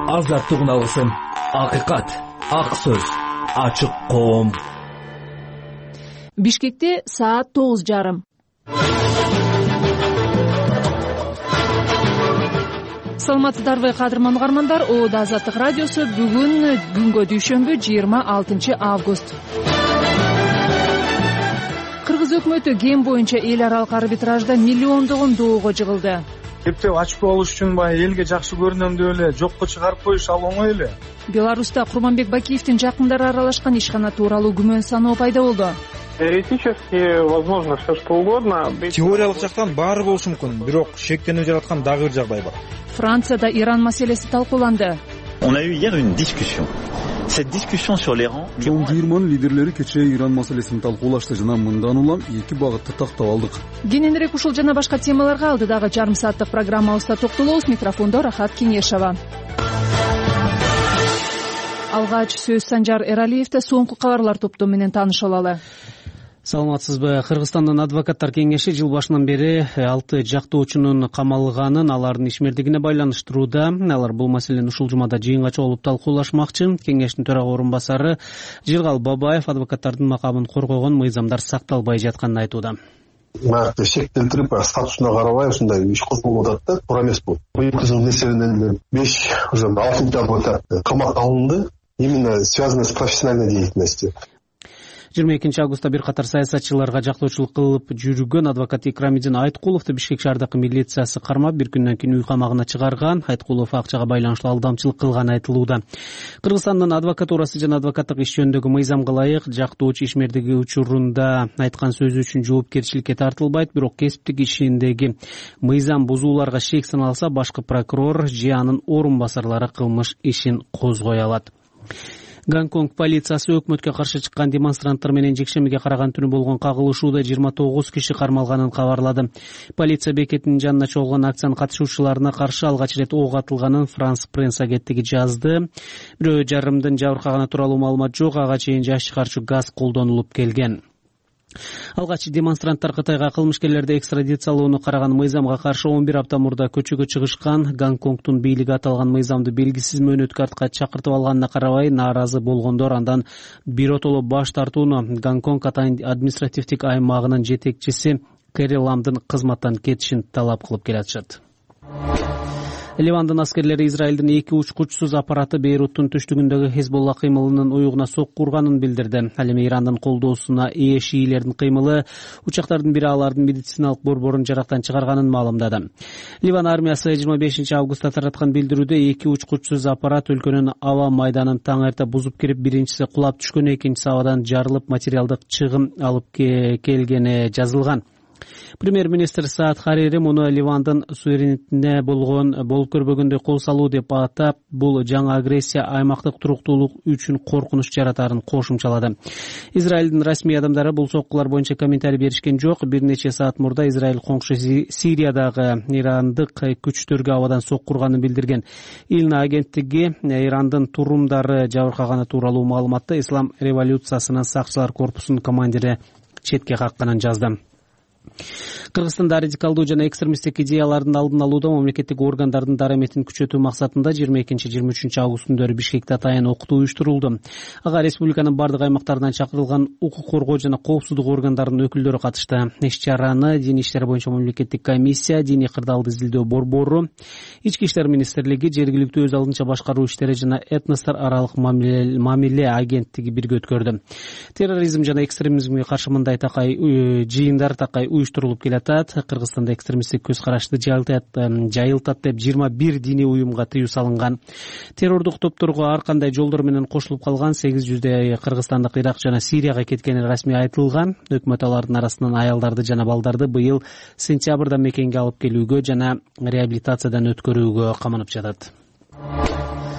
азаттык алсын, акыйкат, ак сөз, ачык коом. Бишкекте саат 9:30. Саламатсыздарбы кадырман угармандар, Оодо Азаттык радиосу бүгүн күнгө дүйшөмбү 26 август. Кыргыз өкмөтү ген боюнча эл аралык арбитражда миллиондогон доого жыгылды. Эптеп ачып болуш үчүн баягы элге жакшы көрүнөм деп эле жокко чыгарып коюш ал оңой эле. Беларуста Курманбек Бакиевдин жакындары аралашкан ишкана тууралуу күмөн саноо пайда болду. Теоретически возможно все что угодно. Теориялык жактан баары болушу мүмкүн, бирок шектенүү жараткан дагы бир жагдай бар. Францияда Иран маселеси талкууланды. On a eu hier une discussion. Cette discussion sur l'Iran. Жыйырманын лидерлери кечээ Иран маселесин талкуулашты жана мындан улам эки багытты тактап алдык. Кененирээк ушул жана башка темаларга алдыдагы жарым сааттык программабызда токтолобуз. Микрофондо Рахат Кеңешова. Алгач сөз Санжар Эралиевде, соңку кабарлар топтому менен тааныша алалы. Саламатсызбы. Кыргызстандын адвокаттар кеңеши жыл башынан бери 6 жактоочунун камалганын, алардын ишмердигине байланыштырууда. Алар бул маселени ушул жумада жыйынга чогулуп талкуулашмакчы. Кеңештин төрага орун басары Жыргал Бабаев адвокаттардын макамын коргогон мыйзамдар сакталбай жатканын айтууда. Нақты шектелтирип статусуна карабай ушундай иш козголуп атат да, туура эмес бул. Быйыл кызыл несебинен 5 уже 6 адвокат камакка алынды, именно связано с профессиональной деятельностью. 22 августта бир катар саясатчыларга жактоочулук кылып жүргөн адвокат Икрамидин Айткуловду Бишкек шаардык милициясы кармап, бир күндөн кийин үй камагына чыгарган. Айткулов акчага байланыштуу алдамчылык кылганы айтылууда. Кыргызстандын адвокатурасы жана адвокаттык иш жөнүндөгү мыйзамга ылайык жактоочу ишмердиги учурунда айткан сөзү үчүн жоопкерчиликке тартылбайт, бирок кесиптик ишиндеги мыйзам бузууларга шек саналса, башкы прокурор же анын орун басарлары кылмыш ишин козгой алат. Гонконг полициясы өкмөткө каршы чыккан демонстранттар менен жекшемиге караган түнү болгон кагылышууда 29 киши кармалганын кабарлады. Полиция бекетинин жанына чогулган акциянын катышуучуларына каршы алгач ирет ок атылганын Франс пресс агенттиги жазды. 1,5 жабыркаганы тууралуу маалымат жок, ага чейин жаш чыгарчу газ колдонулуп келген. Алгач демонстранттар Кытайга кылмышкерлерди экстрадициялоону караган мыйзамга каршы 11 апта мурда көчөгө чыгышкан. Гонконгдун бийлиги аталган мыйзамды белгисиз мөөнөткө чакыртып алганына карабай нааразы болгондор андан биротоло баш тартууну Гонконг административдик аймагынын жетекчиси Кэри Ламдын кызматтан кетишин талап кылып келатышат. Ливандын аскерлери Израилдин 2 учкучсуз аппараты Бейруттун түштүгүндөгү Хезболла кыймылынын уюгуна сокку урганын билдирди. Ал эми Ирандын колдоосуна ээ шиилердин кыймылы учактардын бири алардын медициналык борборун жарактан чыгарганын маалымдады. Ливан армиясы 25 августта тараткан билдирүүдө 2 учкучсуз аппарат өлкөнүн аба майданын таң эрте бузуп кирип, биринчиси кулап түшкөн, экинчиси абадан жарылып материалдык чыгым алып келгени жазылган. Премьер-министр Саад Харири муну Ливандын суверенитетине болуп көрбөгөндөй кол салуу деп атап, бул жаңы агрессия аймактык туруктуулук үчүн коркунуч жаратарын кошумчалады. Израилдин расмий адамдары бул соккулар боюнча комментарий беришкен жок. Бир нече саат мурда Израиль коңшу Сириядагы ирандык күчтөргө абадан сокку урганын билдирген. Илна агенттиги Ирандын турумдары жабыркаганы тууралуу маалыматты Ислам революциясынын сакчылар корпусунун командири четке какканын жазды. Кыргызстанда радикалдуу жана экстремисттик идеялардын алдын алууда мамлекеттик органдардын дараметин күчөтүү максатында 22-23 август күндөрү Бишкекте атайын окутуу уюштурулду. Ага республиканын бардык аймактарынан чакырылган укук коргоо жана коопсуздук органдарынын өкүлдөрү катышты. Иш-чараны Дин иштери боюнча мамлекеттик комиссия, диний кырдаалды изилдөө борбору, Ички иштер министрлиги, жергиликтүү өз алдынча башкаруу иштери жана этностор аралык мамиле агенттиги бирге өткөрдү. Терроризм жана экстремизмге каршы мындай такай жыйындар уюштурулуп келатат. Кыргызстанда экстремисттик көз карашты жайылтат деп 21 диний уюмга тыюу салынган. Террордук топторго ар кандай жолдор менен кошулуп калган 800 кыргызстандык Ирак жана Сирияга кеткени расмий айтылган. Өкмөт алардын арасынан аялдарды жана балдарды быйыл сентябрда мекенге алып келүүгө жана реабилитациядан өткөрүүгө каманып жатат.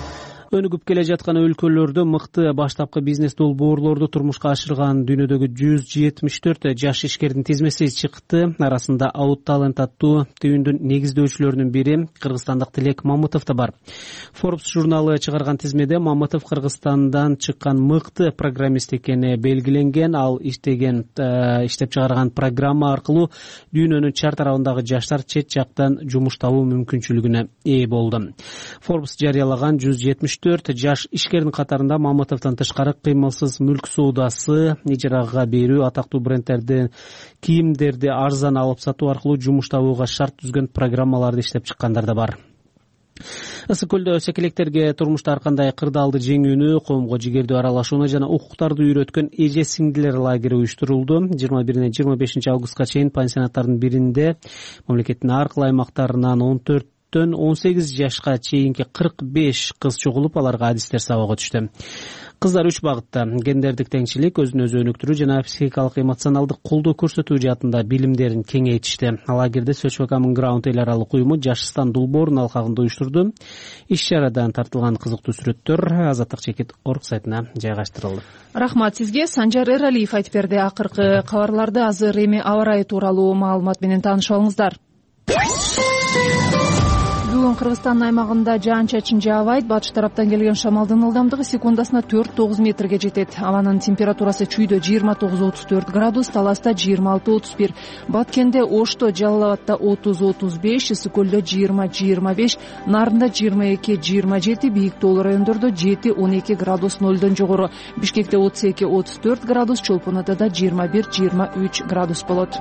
өнүгүп келе жаткан өлкөлөрдө мыкты баштапкы бизнес долбоорлорду турмушка ашырган дүйнөдөгү 174 жаш ишкердин тизмеси чыкты. Арасында Out Talent аттуу түйүндүн негиздөөчүлөрүнүн бири кыргызстандык Тилек Мамытов да бар. Forbes журналы чыгарган тизмеде Мамытов Кыргызстандан чыккан мыкты программист экени белгиленген. Ал иштеп чыгарган программа аркылуу дүйнөнүн чар тарабындагы жаштар чет жактан жумуш табуу мүмкүнчүлүгүнө ээ болду. Forbes жарыялаган 174 жаш ишкердин катарында Мамытовдон тышкары кыймылсыз мүлк соодасы, ижарага берүү, атактуу брендтерди кийимдерди арзан алып сатуу аркылуу жумуш табууга шарт түзгөн программаларды иштеп чыккандар да бар. Ысык көлдө секелектерге турмушта ар кандай кырдаалды жеңүүнү, коомго жигердүү аралашууну жана укуктарды үйрөткөн эже сиңдилер лагери уюштурулду. 21-25 августка чейин пансионаттардын биринде мамлекеттин ар кыл аймактарынан 14-төн 18 жашка чейинки 45 кыз чогулуп, аларга адистер сабакка түштү. Кыздар 3 багытта: гендердик теңчилик, өзүн өзү өнүктүрүү жана психикалык эмоционалдык колдоо көрсөтүү жаатында билимдерин кеңейтишти. Лагерде Social Common Ground эл аралык уюму Жашстан долбоорунун алкагында уюштурду. Иш чарадан тартылган кызыктуу сүрөттөр Азаттык чекит орг сайтына жайгаштырылды. Рахмат сизге. Санжар Эралиев айтып берди. Акыркы кабарларды азыр эми аба ырайы тууралуу маалымат менен таанышып алыңыздар. Бүгүн Кыргызстандын аймагында жаан-чачын жаабайт. Батыш тараптан келген шамалдын ылдамдыгы секундасына 4-9 метрге жетет. Абанын температурасы чүйдө 29-34 градус, Таласта 26-31, Баткенде, Ошто, Жалал Абадта 30-35, Ысык көлдө 20-25, Нарында 22-27, Бийик тоолуу райондордо 7-12 градус нолдон жогору, Бишкекте 32-34 градус, Чолпон Атада 21-23 градус болот.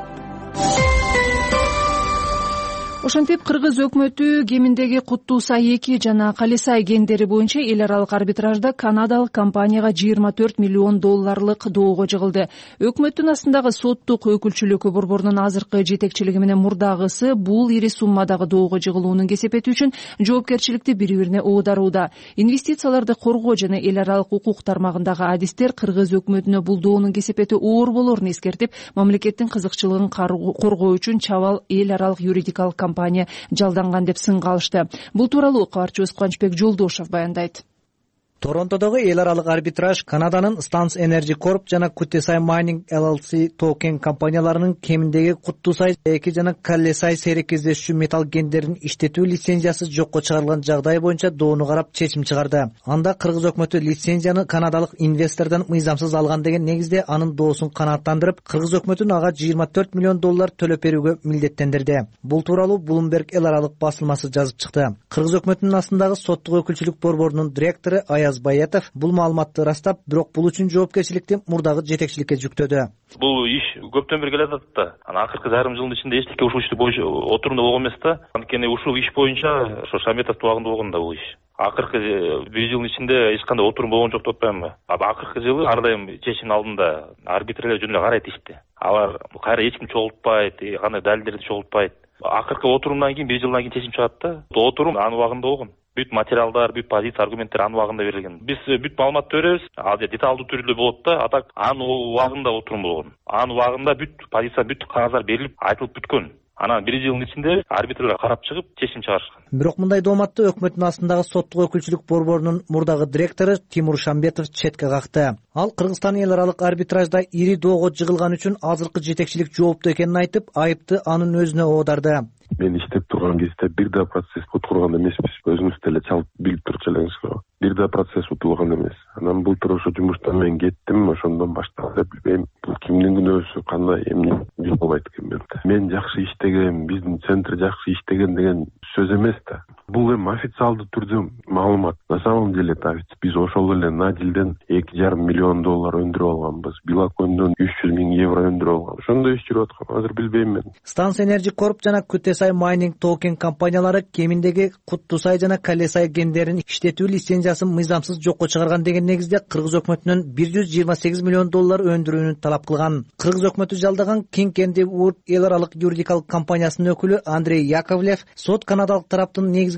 Ошентип Кыргыз өкмөтү кеминдеги Куттуу-Сай 2 жана Кале-Сай кендери боюнча эл аралык арбитражда канадалык компанияга $24 миллион доого жыгылды. Өкмөттүн астындагы соттук өкүлчүлүк борборунун азыркы жетекчилиги менен мурдагысы бул ири суммадагы доого жыгылуунун кесепети үчүн жоопкерчиликти бири-бирине оодарууда. Инвестицияларды коргоо жана эл аралык укук тармагындагы адистер Кыргыз өкмөтүнө бул доонун кесепети оор болорун эскертип, мамлекеттин кызыкчылыгын коргоо үчүн чабал эл аралык юридикалык компания жалданган деп сынга алышты. Бул тууралуу кабарчыбыз Кубанычбек Жолдошов баяндайт. Торонтодогу эл аралык арбитраж Канаданын Stans Energy Corp жана Kuttesai Mining LLC токен компанияларынын кеминдеги Куттуу-Сай 2 жана Кале-Сай сейрек кездешүүчү металл кендерин иштетүү лицензиясы жокко чыгарылган жагдай боюнча доону карап чечим чыгарды. Анда Кыргыз өкмөтү лицензияны канадалык инвестордон мыйзамсыз алган деген негизде анын доосун канааттандырып, Кыргыз өкмөтүн ага $24 миллион төлөп берүүгө милдеттендирди. Бул тууралуу Bloomberg эл аралык басылмасы жазып чыкты. Кыргыз өкмөтүнүн астындагы соттук өкүлчүлүк борборунун директору Баятов бул маалыматты ырастап, бирок бул үчүн жоопкерчиликти мурдагы жетекчиликке жүктөдү. Бул иш көптөн бери келе жатат да. Акыркы жарым жылдын ичинде эчтеке ушул ишти боюнча отурумда болгон эмес да. Анткени ушул иш боюнча ошо Шаметов убагында болгон да бул иш. Акыркы 1 жылдын ичинде эч кандай отурум болгон жок деп атпаймынбы? Акыркы жылы ар дайым чечимдин алдында арбитрлер жөнүндө карайт ишти. Алар кайра эч ким чогултпайт, кандай далилдерди чогултпайт. Акыркы отурумдан кийин 1 жылдан кийин чечим чыгат да. Отурум анын убагында болгон. Бүт материалдар, бүт позиция, аргументтер анын убагында берилген. Биз бүт маалыматты беребиз, ал деталдуу түрдө болот да, атак анын убагында отурум болгон. Анын убагында бүт позиция, бүт кагаздар берилип, айтылып бүткөн. Анан 1 жылдын ичинде арбитрлер карап чыгып, чечим чыгарышкан. Бирок мындай дооматты өкмөттүн астындагы соттук өкүлчүлүк борборунун мурдагы директору Тимур Шамбетов четке какты. Ал Кыргызстан эл аралык арбитражда ири доого жыгылган үчүн азыркы жетекчилик жооптуу экенин айтып, айыпты анын өзүнө оодарды. Мен иштеп турган кезде бир да процесс утурган эмеспиз. Өзүңүз деле чалып билип турчу элеңиз го. Бир да процесс утулган эмес. Анан былтыр ошо жумуштан мен кеттим, ошондон баштап билбейм, бул кимдин күнөөсү, кандай эмне билип албайт экенмин. Мен жакшы иштеген, биздин центр жакшы иштеген деген сөз эмес да. Бул эми официалдуу түрдө маалымат. На самом деле биз ошол эле Надилден $2,5 миллион өндүрүп алганбыз. Билакондон €300 миң өндүрүп алган. Ошондой иш жүрүп аткан. Азыр билбейм мен. Stans Energy Corp жана Kuttesai Mining токен компаниялары кеминдеги Куттуу-Сай жана Кале-Сай кендерин иштетүү лицензиясын мыйзамсыз жокко чыгарган деген негизде Кыргыз өкмөтүнөн $128 миллион өндүрүүнү талап кылган. Кыргыз өкмөтү жалдаган King Candy Wood эл аралык юридикалык компаниясынын өкүлү Андрей Яковлев сот канадалык тараптын негизги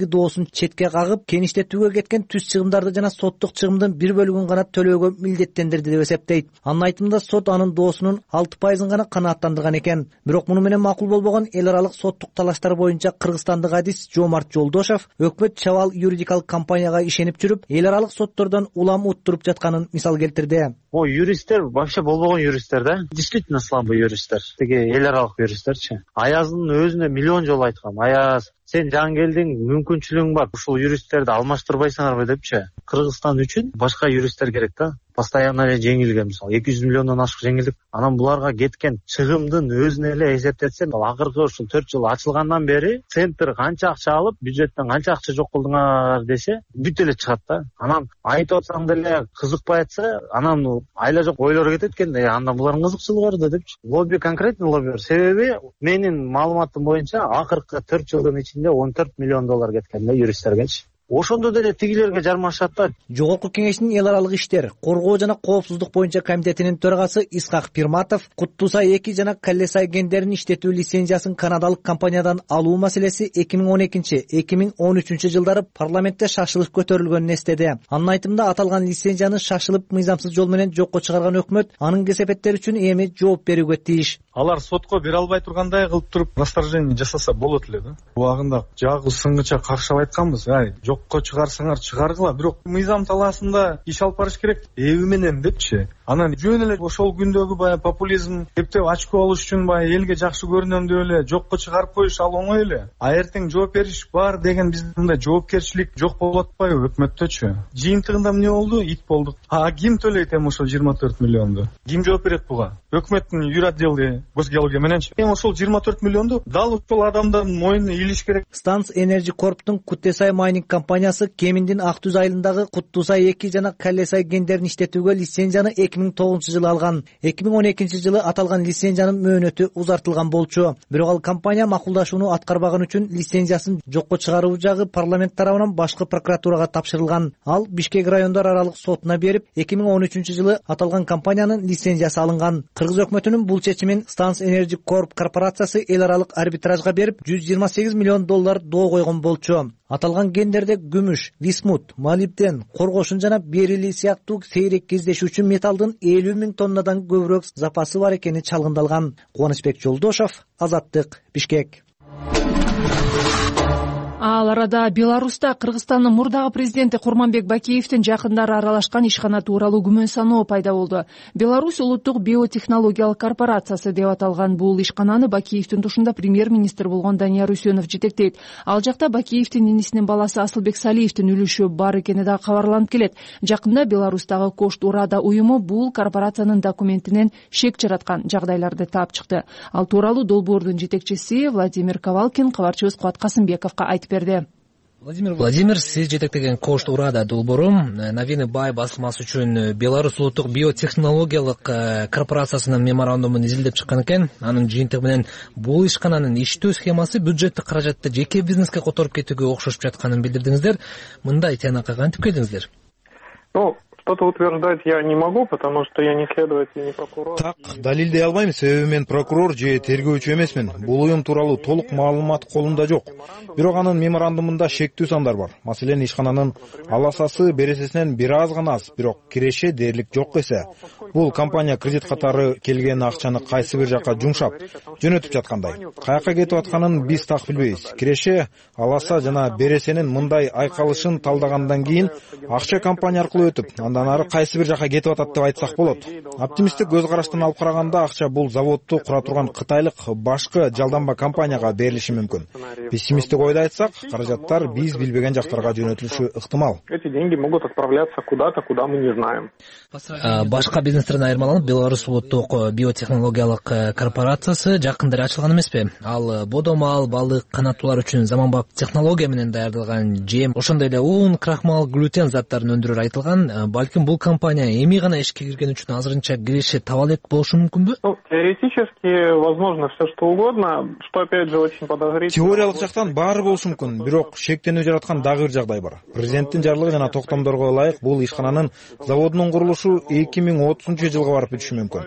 негизги доосун четке кагып, кеништетүүгө кеткен түз чыгымдарды жана соттук чыгымдын бир бөлүгүн гана төлөөгө милдеттендирди деп эсептейт. Анын айтымында сот анын доосунун 6% гана канааттандырган экен. Бирок муну менен макул болбогон эл аралык соттук талаштар боюнча кыргызстандык адис Жомарт Жолдошов өкмөт чабал юридикалык компанияга ишенип жүрүп, эл аралык соттордон улам уттуруп жатканын мисал келтирди. Юристтер вообще болбогон юристтер да. Действительно слабый юристтер. Теги эл аралык юристтерчи. Аяздын өзүнө миллион жолу айткам. Аяз, сен жаңы келдиң, мүмкүнчүлүгүң бар. Ушул юристтерди алмаштырбайсыңарбы депчи. Кыргызстан үчүн башка юристтер керек да. Постоянно эле жеңилген, мисалы 200 миллиондон ашык жеңилдик. Анан буларга кеткен чыгымдын өзүнө эле эсептетсем, акыркы ушул 4 жыл ачылгандан бери центр канча акча алып, бюджеттен канча акча жок кылдыңар десе, бүт эле чыгат да. Анан айтып атсаң деле кызыкпай атса, анан айла жок ойлор кетет экен. Анда булардын кызыкчылыгы бар депчи. Лобби, конкретный лобби бар. Себеби менин маалыматым боюнча акыркы 4 жылдын ичинде 14 миллион доллар кеткен да юристтергечи. Ошондо деле тигилерге жармашат да. Жогорку кеңештин эл аралык иштер, коргоо жана коопсуздук боюнча комитетинин төрагасы Исхак Пирматов Куттусай 2 жана Каллесай кендерин иштетүү лицензиясын канадалык компаниядан алуу маселеси 2012-2013 жылдары парламентте шашылып көтөрүлгөнүн эстеди. Анын айтымында аталган лицензияны шашылып мыйзамсыз жол менен жокко чыгарган өкмөт анын кесепеттери үчүн эми жооп берүүгө тийиш. Алар сотко бере албай тургандай кылып туруп расторжение жасаса болот эле да. Убагында жагы сыңгыча каршылап айтканбыз. Жокко чыгарсаңар чыгаргыла, бирок мыйзам талаасында иш алып барыш керек. Эби менен депчи. Анан жөн эле ошол күндөгү баягы популизм, эптеп ачкы алыш үчүн баягы элге жакшы көрүнөм деп эле жокко чыгарып коюш ал оңой эле. А эртең жооп бериш бар деген бизде мындай жоопкерчилик жок болуп атпайбы өкмөттөчү? Жыйынтыгында эмне болду? Ит болдук. Ким төлөйт эми ошол 24 миллионду? Ким жооп берет буга? Өкмөттүн юр отделы госгеология мененчи. Эми ошол 24 миллионду дал ошол адамдардын мойнуна илиш керек. Станс Energy Corp'тун Куттесай майнинг компаниясы Кеминдин Актүз айылындагы Куттусай 2 жана Каллесай кендерин иштетүүгө лицензияны 2009 жылы алган. 2012 жылы аталган лицензиянын мөөнөтү узартылган болчу. Бирок ал компания макулдашууну аткарбаган үчүн лицензиясын жокко чыгаруу жагы парламент тарабынан башкы прокуратурага тапшырылган. Ал Бишкек райондор аралык сотуна берип, 2013 жылы аталган компаниянын лицензиясы алынган. Кыргыз өкмөтүнүн бул чечимин Станс Energy Corp корпорациясы эл аралык арбитражга берип, 128 миллион доллар доо койгон болчу. Аталган кендерде күмүш, висмут, молибден, коргошун жана берили сыяктуу сейрек кездешүүчү металдын 50 000 тоннадан көбүрөөк запасы бар экени чалгындалган. Кубанычбек Жолдошов, Азаттык, Бишкек. Ал арада Беларуста Кыргызстандын мурдагы президенти Курманбек Бакиевдин жакындары аралашкан ишкана тууралуу күмөн саноо пайда болду. Беларусь улуттук биотехнологиялык корпорациясы деп аталган бул ишкананы Бакиевдин тушунда премьер-министр болгон Данияр Үсөнов жетектейт. Ал жакта Бакиевдин инисинин баласы Асылбек Салиевдин үлүшү бар экени да кабарланып келет. Жакында Беларустагы Кошт Урада уюму бул корпорациянын документинен шек жараткан жагдайларды таап чыкты. Ал тууралуу долбоордун жетекчиси Владимир Ковалкин кабарчыбыз Кубат Касымбековго айтып берди. Владимир, сиз жетектеген Кошт Урада долбоору Новины Бай басылмасы үчүн Беларусь улуттук биотехнологиялык корпорациясынын меморандумун изилдеп чыккан экен. Анын жыйынтыгы менен бул ишкананын иштөө схемасы бюджеттик каражатты жеке бизнеске которуп кетүүгө окшошуп жатканын билдирдиңиздер. Мындай тыянакка кантип келдиңиздер? Что-то утверждать я не могу, потому что я не следователь, не прокурор. Так, далилдей албайм, себеби мен прокурор же тергөөчү эмесмин. Бул уюм тууралуу толук маалымат колумда жок. Бирок анын меморандумунда шектүү сандар бар. Маселен, ишкананын аласасы бересесинен бир аз гана аз, бирок киреше дээрлик жок эсе. Бул компания кредит катары келген акчаны кайсы бир жакка жумшап, жөнөтүп жаткандай. Каяка кетип атканын биз так билбейбиз. Киреше, аласа жана бересенин мындай айкалышын талдагандан кийин акча компания аркылуу өтүп, андан ары кайсы бир жака кетип атат деп айтсак болот. Оптимисттик көз караштан алып караганда акча бул заводду кура турган кытайлык башкы жалданба компанияга берилиши мүмкүн. Пессимисттик ойдо айтсак, каражаттар биз билбеген жактарга жөнөтүлүшү ыктымал. Эти деньги могут отправляться куда-то, куда мы не знаем. Башка бизнестерден айырмаланып, Беларусь улуттук биотехнологиялык корпорациясы жакында эле ачылган эмеспи? Ал бодомал, балык, канаттуулар үчүн заманбап технология менен даярдалган жем, ошондой эле ун, крахмал, глютен заттарын өндүрөр айтылган. Балким бул компания эми гана ишке кирген үчүн азырынча киреше таба элек болушу мүмкүнбү? Теоретически возможно все что угодно, что опять же очень подозрительно. Теориялык жактан баары болушу мүмкүн, бирок шектенүү жараткан дагы бир жагдай бар. Президенттин жарлыгы жана токтомдорго ылайык бул ишкананын заводунун курулушу 2030 жылга барып бүтүшү мүмкүн.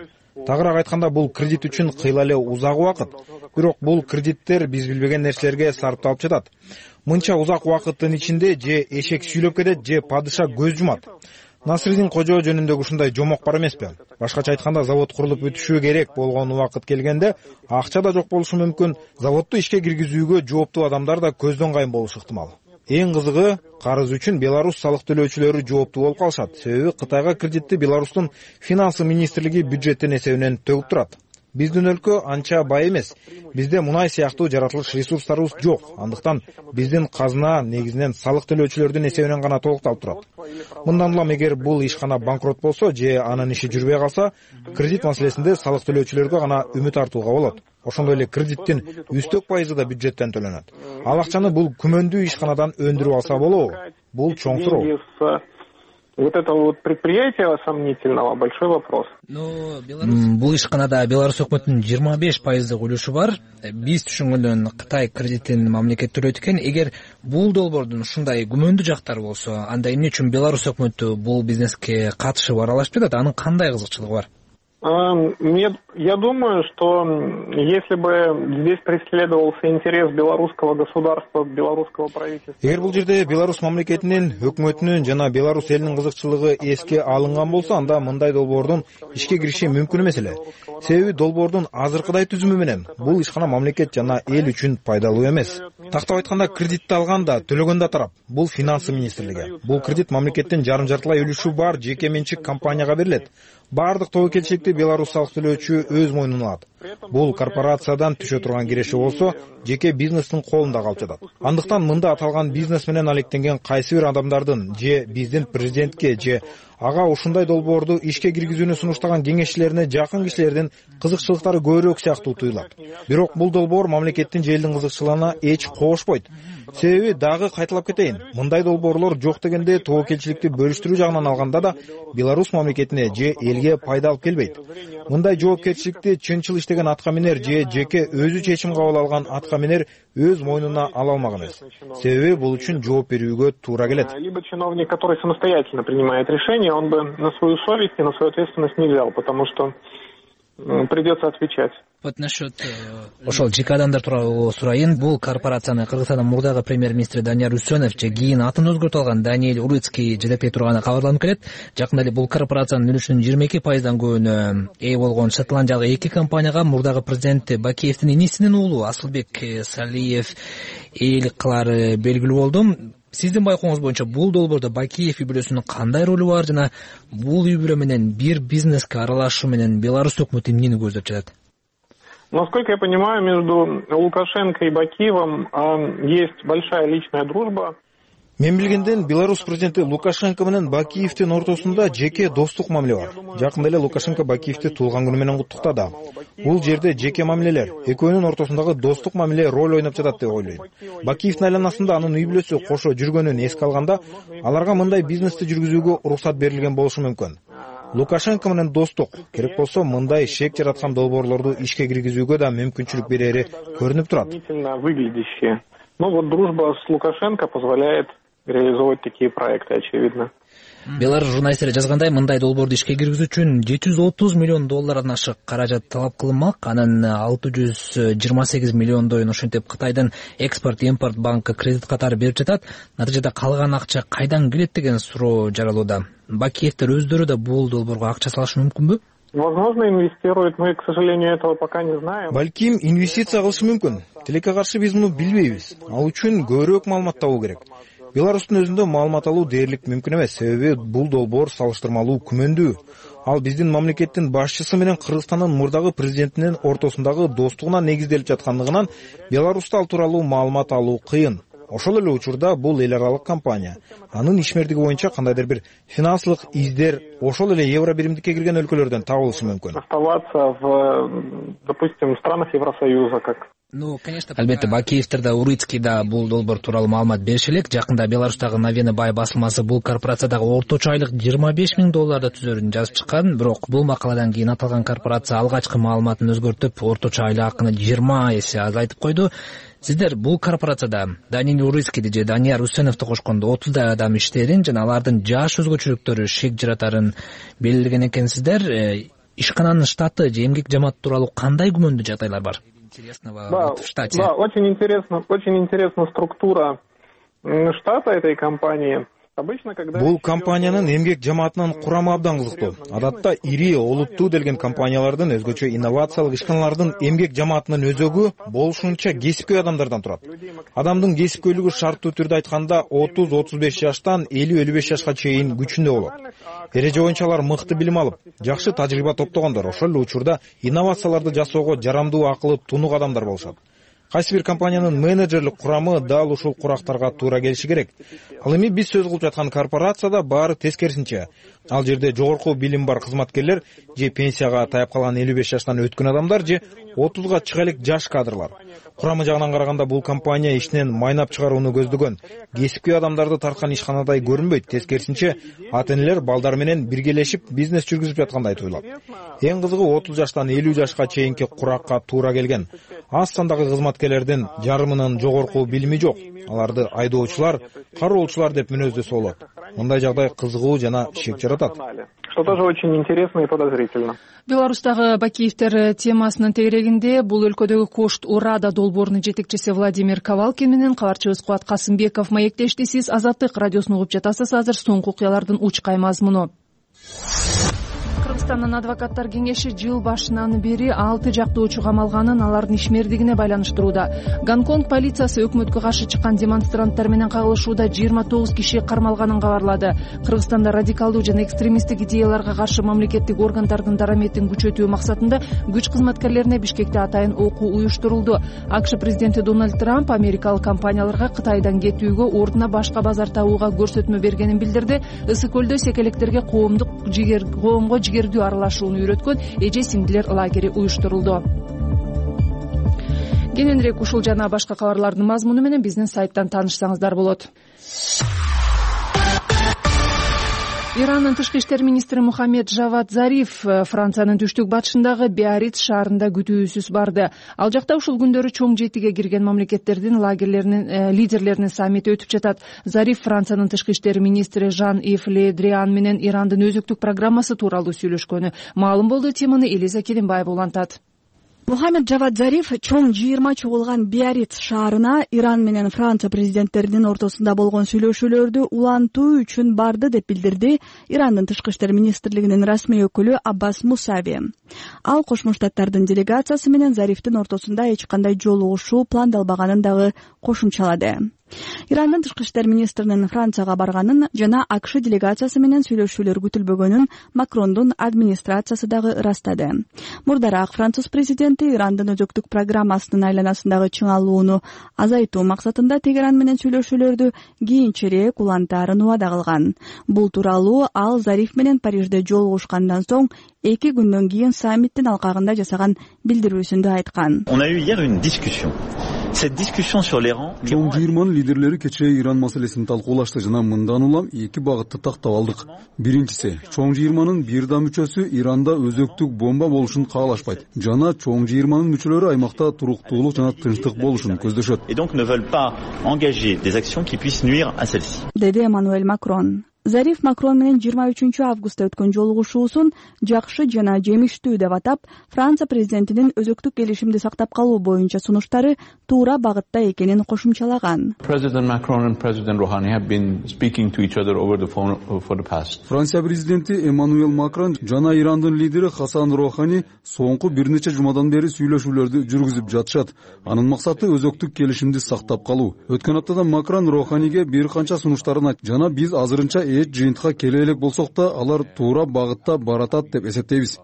Тагыраак айтканда, бул кредит үчүн кыйла эле узак убакыт. Бирок бул кредиттер биз билбеген нерселерге сарпталып жатат. Мынча узак убакыттын ичинде же эшек сүйлөп кетет, же падыша көз жумат. Насридин Кожо жөнүндөгү ушундай жомок бар эмеспи? Башкача айтканда, завод курулуп бүтүшү керек болгон убакыт келгенде акча да жок болушу мүмкүн, заводду ишке киргизүүгө жооптуу адамдар да көздөн кайын болушу ыктымал. Эң кызыгы, карыз үчүн Беларусь салык төлөөчүлөрү жооптуу болуп калышат. Себеби Кытайга кредитти Беларустун финансы министрлиги бюджеттин эсебинен төгүп турат. Биздин өлкө анча бай эмес. Бизде мунай сыяктуу жаратылыш ресурстарыбыз жок. Андыктан биздин казына негизинен салык төлөөчүлөрдүн эсебинен гана толукталып турат. Мындан улам эгер бул ишкана банкрот болсо же анын иши жүрбөй калса, кредит маселесинде салык төлөөчүлөргө гана үмүт артууга болот. Ошондой эле кредиттин үстөк пайызы да бюджеттен төлөнөт. Ал акчаны бул күмөндүү ишканадан өндүрүп алса болобу? Бул чоң суроо. Вот это вот предприятие сомнительного большой вопрос. Бул ишканада Беларусь өкмөтүнүн 25% үлүшү бар. Биз түшүнгөндөн Кытай кредитин мамлекет төлөйт экен. Эгер бул долбоордун ушундай күмөндүү жактары болсо, анда эмне үчүн Беларусь өкмөтү бул бизнеске катышып аралашып жатат? Анын кандай кызыкчылыгы бар? Я думаю, что если бы здесь преследовался интерес белорусского государства, белорусского правительства... Эгер бул жерде Беларусь мамлекетинин, өкмөтүнүн жана Беларусь элинин кызыкчылыгы эске алынган болсо, анда мындай долбоордун ишке кириши мүмкүн эмес эле. Себеби долбоордун азыркыдай түзүмү менен бул ишкана мамлекет жана эл үчүн пайдалуу эмес. Тактап айтканда, кредитти алган да, төлөгөн да тарап. Бул финансы министрлиги. Бул кредит мамлекеттин жарым-жартылай үлүшү бар жеке менчик компанияга берилет. Бардык тобокелчиликти Беларусь салык төлөөчү өз мойнуна алат. Бул корпорациядан түшө турган киреши болсо, жеке бизнестин колунда калып жатат. Андыктан мында аталган бизнес менен алектенген кайсы бир адамдардын же биздин президентке же ага ушундай долбоорду ишке киргизүүнү сунуштаган кеңешчилерине жакын кишилердин кызыкчылыктары көбүрөөк сыяктуу туюлат. Бирок бул долбоор мамлекеттин же элдин кызыкчылыгына эч кошпойт. Себеби дагы кайталап кетейин, мындай долбоорлор жок дегенде тобокелчиликти бөлүштүрүү жагынан алганда да Беларусь мамлекетине же элге пайда алып келбейт. Мындай жоопкерчиликти чынчыл иштеген аткаминер же жеке өзү чечим кабыл алган аткаминер өз мойнуна ала алмак эмес. Себеби бул үчүн жооп берүүгө туура келет. Либо чиновник, который самостоятельно принимает решение, он бы на свою совесть и на свою ответственность не взял, потому что придется отвечать. Ошол жеке адамдар тууралуу сурайын. Бул корпорацияны Кыргызстандын мурдагы премьер-министри Данияр Үсөнов же кийин атын өзгөртүп алган Даниэль Уруцкий жетектей турганы кабарланып келет. Жакында эле бул корпорациянын үлүшүнүн 22%дан көбүнө ээ болгон шотландиялык эки компанияга мурдагы президент Бакиевдин инисинин уулу Асылбек Салиев ээлик кылары белгилүү болду. Сиздин байкооңуз боюнча бул долбоордо Бакиев үй бүлөсүнүн кандай ролу бар жана бул үй бүлө менен бир бизнеске аралашуу менен Беларусь өкмөтү эмнени көздөп жатат? Насколько я понимаю, между Лукашенко и Бакиевым есть большая личная дружба. Мен билгенден, Беларусь президенти Лукашенко менен Бакиевдин ортосунда жеке достук мамиле бар. Жакында эле Лукашенко Бакиевди туулган күнү менен куттуктады. Бул жерде жеке мамилелер, экөөнүн ортосундагы достук мамиле роль ойноп жатат деп ойлойм. Бакиевдин айланасында анын үй бүлөсү кошо жүргөнүн эске алганда, аларга мындай бизнести жүргүзүүгө уруксат берилген болушу мүмкүн. Лукашенко менен достук, керек болсо мындай шек жараткан долбоорлорду ишке киргизүүгө да мүмкүнчүлүк берери көрүнүп турат. Ну вот дружба с Лукашенко позволяет реализовать такие проекты, очевидно. Беларусь журналисттери жазгандай, мындай долбоорду ишке киргизүү үчүн $730 миллион ашык каражат талап кылынмак. Анын 628 миллиондойун ошентип Кытайдын экспорт-импорт банкы кредит катары берип жатат. Натыйжада калган акча кайдан келет деген суроо жаралууда. Бакиевдер өздөрү да бул долбоорго акча салышы мүмкүнбү? Возможно, инвестируют, мы, к сожалению, этого пока не знаем. Балким инвестиция кылышы мүмкүн. Тилекке каршы биз муну билбейбиз. Ал үчүн көбүрөөк маалымат табуу керек. Беларустун өзүндө маалымат алуу дээрлик мүмкүн эмес, себеби бул долбоор салыштырмалуу күмөндүү. Ал биздин мамлекеттин башчысы менен Кыргызстандын мурдагы президентинин ортосундагы достугуна негизделип жаткандыгынан Беларусту ал тууралуу маалымат алуу кыйын. Ошол эле учурда бул эл аралык компания. Анын ишмердиги боюнча кандайдыр бир финансылык издер ошол эле евро биримдикке кирген өлкөлөрдөн табылышы мүмкүн. Оставаться в, допустим, странах Евросоюза как. Албетте, Бакиевдер да, Уруцкий да бул долбоор тууралуу маалымат бериши элек. Жакында Беларустагы Новини бай басылмасы бул корпорациядагы орточо айлык $25 миң түзөрүн жазып чыккан. Бирок бул макаладан кийин аталган корпорация алгачкы маалыматын өзгөртүп, орточо айлык акыны 20 эсе азайтып койду. Сиздер бул корпорацияда Даниэль Уруцкийди же Данияр Үсөновду кошкондо 30 адам иштерин жана алардын жаш өзгөчөлүктөрү шек жаратарын белгилеген экенсиздер. ишкананын штаты же эмгек жамааты тууралуу кандай күмөндүү жагдайлар бар? В штате. Да, очень интересна структура штата этой компании. Бул компаниянын эмгек жамаатынын курамы абдан кызыктуу. Адатта ири олуттуу делген компаниялардын, өзгөчө инновациялык ишканалардын эмгек жамаатынын өзөгү болушунча кесипкөй адамдардан турат. Адамдын кесипкөйлүгү шарттуу түрдө айтканда 30-35 жаштан 50-55 жашка чейин күчүндө болот. Эреже боюнча алар мыкты билим алып, жакшы тажрыйба топтогондор, ошол эле учурда инновацияларды жасоого жарамдуу акылы тунук адамдар болушат. Кайсы бир компаниянын менеджерлик курамы дал ушул курактарга туура келиши керек. Ал эми биз сөз кылып жаткан корпорацияда баары тескерисинче. Ал жерде жогорку билим бар кызматкерлер же пенсияга таяп калган 55 жаштан өткөн адамдар же 30га чыга элек жаш кадрлар. Курамы жагынан караганда бул компания ишинен майнап чыгарууну көздөгөн кесипкөй адамдарды тарткан ишканадай көрүнбөйт. Тескерисинче, ата-энелер балдар менен биргелешип бизнес жүргүзүп жаткандай туюлат. Эң кызыгы 30 жаштан 50 жашка чейинки куракка туура келген. Аз сандагы кызматкерлердин жарымынын жогорку билими жок. Аларды айдоочулар, кароолчулар деп мүнөздөсө болот. Мындай жагдай кызыгуу жана шек жаратат. Что тоже очень интересно и подозрительно. Беларустагы бакиевтер темасынын тегерегинде бул өлкөдөгү Кошт Урада долбоорунун жетекчиси Владимир Ковалкин менен кабарчыбыз Кубат Касымбеков маектешти. Сиз Азаттык радиосун угуп жатасыз. Азыр соңку окуялардын учкай мазмуну. Кыргызстандын адвокаттар кеңеши жыл башынан бери 6 жактоочу камалганын алардын ишмердигине байланыштырууда. Гонконг полициясы өкмөткө каршы чыккан демонстранттар менен кагылышууда 29 киши кармалганын кабарлады. Кыргызстанда радикалдуу жана экстремисттик идеяларга каршы мамлекеттик органдардын дараметин күчөтүү максатында күч кызматкерлерине Бишкекте атайын окуу уюштурулду. АКШ президенти Дональд Трамп америкалык компанияларга Кытайдан кетүүгө, ордуна башка базар табууга көрсөтмө бергенин билдирди. Ысык көлдө секелектерге коомго жигердүү аралашууну үйрөткөн эже сиңдилер лагери уюштурулду. Кененирээк ушул жана башка кабарлардын мазмуну менен биздин сайттан таанышсаңыздар болот. Ирандын тышкы иштер министри Мухаммед Жавад Зариф Франциянын түштүк батышындагы Биарриц шаарында күтүүсүз барды. Ал жакта ушул күндөрү чоң жетиге кирген мамлекеттердин лидерлеринин саммити өтүп жатат. Зариф Франциянын тышкы иштер министри Жан-Ив Ле Дриан менен Ирандын өзөктүк программасы тууралуу сүйлөшкөнү маалым болду. Теманы Элиза Келимбаева улантат. Мухаммед Жавад Зариф чоң жыйырма чогулган Биарриц шаарына Иран менен Франция президенттеринин ортосунда болгон сүйлөшүүлөрдү улантуу үчүн барды деп билдирди Ирандын тышкы иштер министрлигинин расмий өкүлү Аббас Мусави. Ал Кошмо Штаттардын делегациясы менен Зарифтин ортосунда эч кандай жолугушуу пландалбаганын дагы кошумчалады. Ирандын тышкы иштер министринин Францияга барганын жана АКШ делегациясы менен сүйлөшүүлөр күтүлбөгөнүн Макрондун администрациясы дагы ырастады. Мурдараак француз президенти Ирандын өзөктүк программасынын айланасындагы чыңалууну азайтуу максатында Тегеран менен сүйлөшүүлөрдү кийинчерээк улантаарын убада кылган. Бул тууралуу ал Зариф менен Парижде жолугушкандан соң 2 күндөн кийин саммиттин алкагында жасаган билдирүүсүндө айткан. Чоң жыйырманын лидерлери кечээ Иран маселесин талкуулашты жана мындан улам 2 багытты тактап алдык. Биринчиси, чоң жыйырманын бир да мүчөсү Иранда өзөктүк бомба болушун каалашпайт жана чоң жыйырманын мүчөлөрү аймакта туруктуулук жана тынчтык болушун көздөшөт. Деди Эммануэль Макрон. Зариф Макрон менен 23 августта өткөн жолугушуусун жакшы жана жемиштүү деп атап, Франция президентинин өзөктүк келишимди сактап калуу боюнча сунуштары туура багытта экенин кошумчалаган. Франция президенти Эммануэль Макрон жана Ирандын лидери Хасан Рохани соңку бир нече жумадан бери сүйлөшүүлөрдү жүргүзүп жатышат. Анын максаты өзөктүк келишимди сактап калуу. Өткөн аптада Макрон Роханиге бир канча сунуштарын айтты жана биз азырынча жыйынтыкка келе элек болсок да алар туура багытта баратат деп эсептейбиз.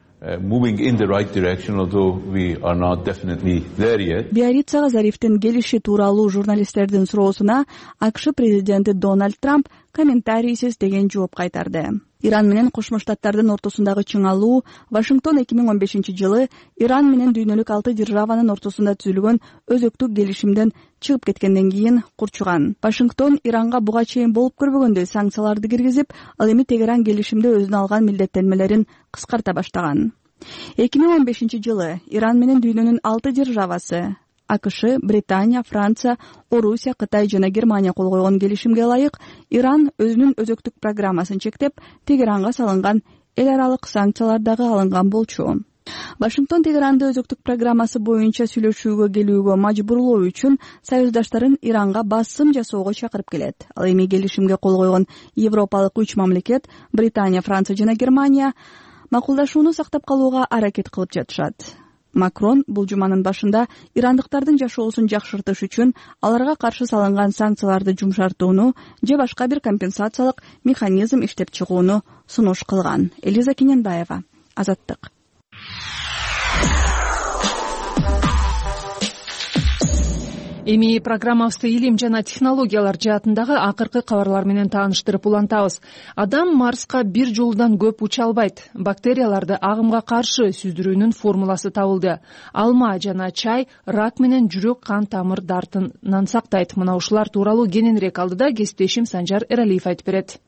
Биаррицага Зарифтин келиши тууралуу журналисттердин суроосуна АКШ президенти Дональд Трамп комментарийсиз деген жооп кайтарды. Иран менен Кошмо Штаттардын ортосундагы чыңалуу Вашингтон 2015-жылы Иран менен дүйнөлүк 6 державанын ортосунда түзүлгөн өзөктүк келишимден чыгып кеткенден кийин курчуган. Вашингтон Иранга буга чейин болуп көрбөгөндөй санкцияларды киргизип, ал эми Тегеран келишимде өзүнө алган милдеттенмелерин кыскарта баштаган. 2015-жылы Иран менен дүйнөнүн 6 державасы АКШ, Британия, Франция, Орусия, Кытай жана Германия кол койгон келишимге ылайык Иран өзүнүн өзөктүк программасын чектеп, Тегеранга салынган эл аралык санкциялар дагы алынган болчу. Вашингтон Тегеранды өзөктүк программасы боюнча сүйлөшүүгө келүүгө мажбурлоо үчүн союздаштарын Иранга басым жасоого чакырып келет. Ал эми келишимге кол койгон европалык 3 мамлекет — Британия, Франция жана Германия — макулдашууну сактап калууга аракет кылып жатышат. Макрон бул жуманын башында ирандыктардын жашоосун жакшыртыш үчүн аларга каршы салынган санкцияларды жумшартууну же башка бир компенсациялык механизм иштеп чыгууну сунуш кылган. Элиза Кененбаева, Азаттык. Эми программабызды илим жана технологиялар жаатындагы акыркы кабарлар менен тааныштырып улантабыз. Адам Марска бир жолудан көп уча албайт. Бактерияларды агымга каршы сүздүрүүнүн формуласы табылды. Алма жана чай рак менен жүрөк кан тамыр дартынан сактайт. Мына ушулар тууралуу кененирээк алдыда кесиптешим Санжар Эралиев айтып берет.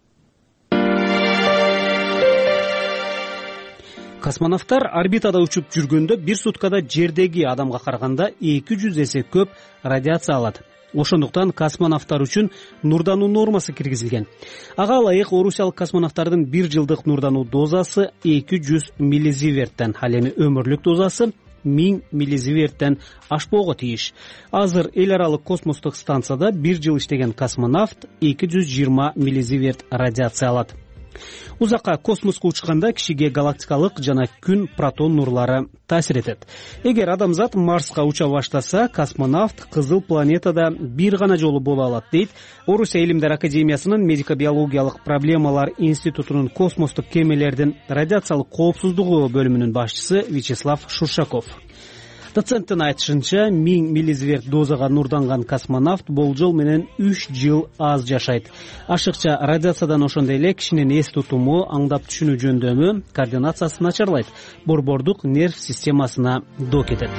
Космонавттар орбитада учуп жүргөндө бир суткада жердеги адамга караганда 200 эсе көп радиация алат. Ошондуктан космонавттар үчүн нурдануу нормасы киргизилген. Ага ылайык орусиялык космонавттардын бир жылдык нурдануу дозасы 200 миллизиверттен, ал эми өмүрлүк дозасы 1000 миллизиверттен ашпоого тийиш. Азыр эл аралык космостук станцияда бир жыл иштеген космонавт 220 миллизиверт радиация алат. Узакка космоско учканда кишиге галактикалык жана күн протон нурлары таасир этет. Эгер адамзат Марска уча баштаса, космонавт кызыл планетада бир гана жолу боло алат, дейт Орусия Илимдер академиясынын медико-биологиялык проблемалар институтунун космостук кемелердин радиациялык коопсуздугу бөлүмүнүн башчысы Вячеслав Шуршаков. Доценттин айтышынча, 1000 миллизиверт дозага нурданган космонавт болжол менен 3 жыл аз жашайт. Ашыкча радиациядан ошондой эле кишинин эс тутуму, аңдап түшүнүү жөндөмү, координациясы начарлайт, борбордук нерв системасына доо кетет.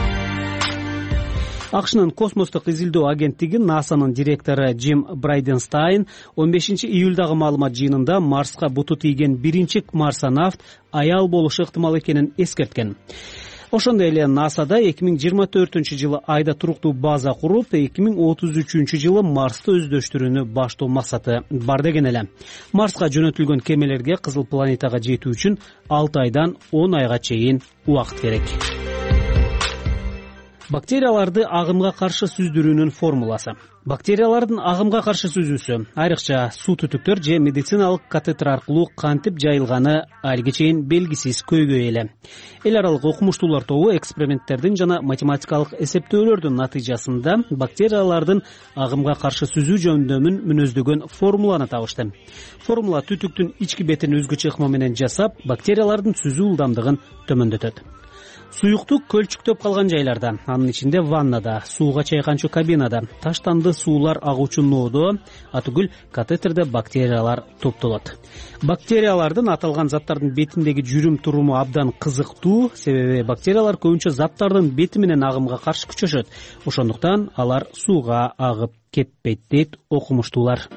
АКШнын космостук изилдөө агенттиги НАСАнын директору Джим Брайденстайн 15 июлдагы маалымат жыйынында Марска буту тийген биринчи марсонавт аял болушу ыктымал экенин эскерткен. Ошондой эле НАСАда 2024-жылы айда туруктуу база куруп, 2033-жылы Марсты өздөштүрүүнү баштоо максаты бар деген эле. Марска жөнөтүлгөн кемелерге кызыл планетага жетүү үчүн 6 айдан 10 айга чейин убакыт керек. Бактерияларды агымга каршы сүздүрүүнүн формуласы. Бактериялардын агымга каршы сүзүүсү, айрыкча суу түтүктөр же медициналык катетер аркылуу кантип жайылганы алга чейин белгисиз көйгөй эле. Эл аралык окумуштуулар тобу эксперименттердин жана математикалык эсептөөлөрдүн натыйжасында бактериялардын агымга каршы сүзүү жөндөмүн мүнөздөгөн формуланы табышты. Формула түтүктүн ички бетин өзгөчө ыкма менен жасап, бактериялардын сүзүү ылдамдыгын төмөндөтөт. Суюктук көлчүктөп калган жайларда, анын ичинде ваннада, сууга чайканчу кабинада, таштанды суулар агуучу ноодо, атүгүл катетерде бактериялар топтолот. Бактериялардын аталган заттардын бетиндеги жүрүм туруму абдан кызыктуу, себеби бактериялар көбүнчө заттардын бети менен агымга каршы күчөшөт. Ошондуктан алар сууга агып кетпейт, дейт окумуштуулар.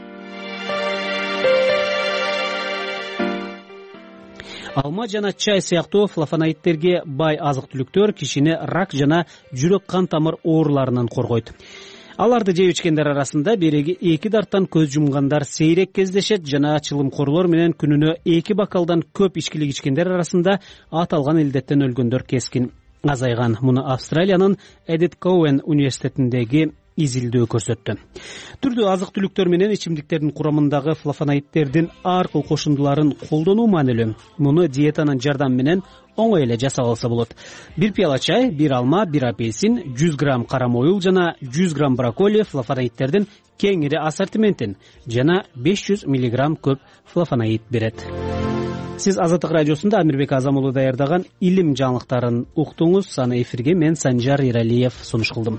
Алма жана чай сыяктуу флавоноидтерге бай азык-түлүктөр кишини рак жана жүрөк кан тамыр ооруларынан коргойт. Аларды жеп ичкендер арасында береги 2 дарттан көз жумгандар сейрек кездешет жана чылымкорлор менен күнүнө 2 бокалдан көп ичкилик ичкендер арасында аталган илдеттен өлгөндөр кескин азайган. Муну Австралиянын Эдит Коуэн университетиндеги изилдөө көрсөттү. Түрдүү азык-түлүктөр менен ичимдиктердин курамындагы флавоноидтердин ар кыл кошундуларын колдонуу маанилүү. Муну диетанын жардамы менен оңой эле жасап алса болот. 1 пиала чай, 1 алма, 1 апельсин, 100 грамм кара моюл жана 100 грамм брокколи флавоноидтердин кеңири ассортиментин жана 500 мг көп флавоноид берет. Сиз Азаттык радиосунда Амирбек Азамулу даярдаган илим жаңылыктарын уктуңуз. Аны эфирге мен Санжар Эралиев сунуш кылдым.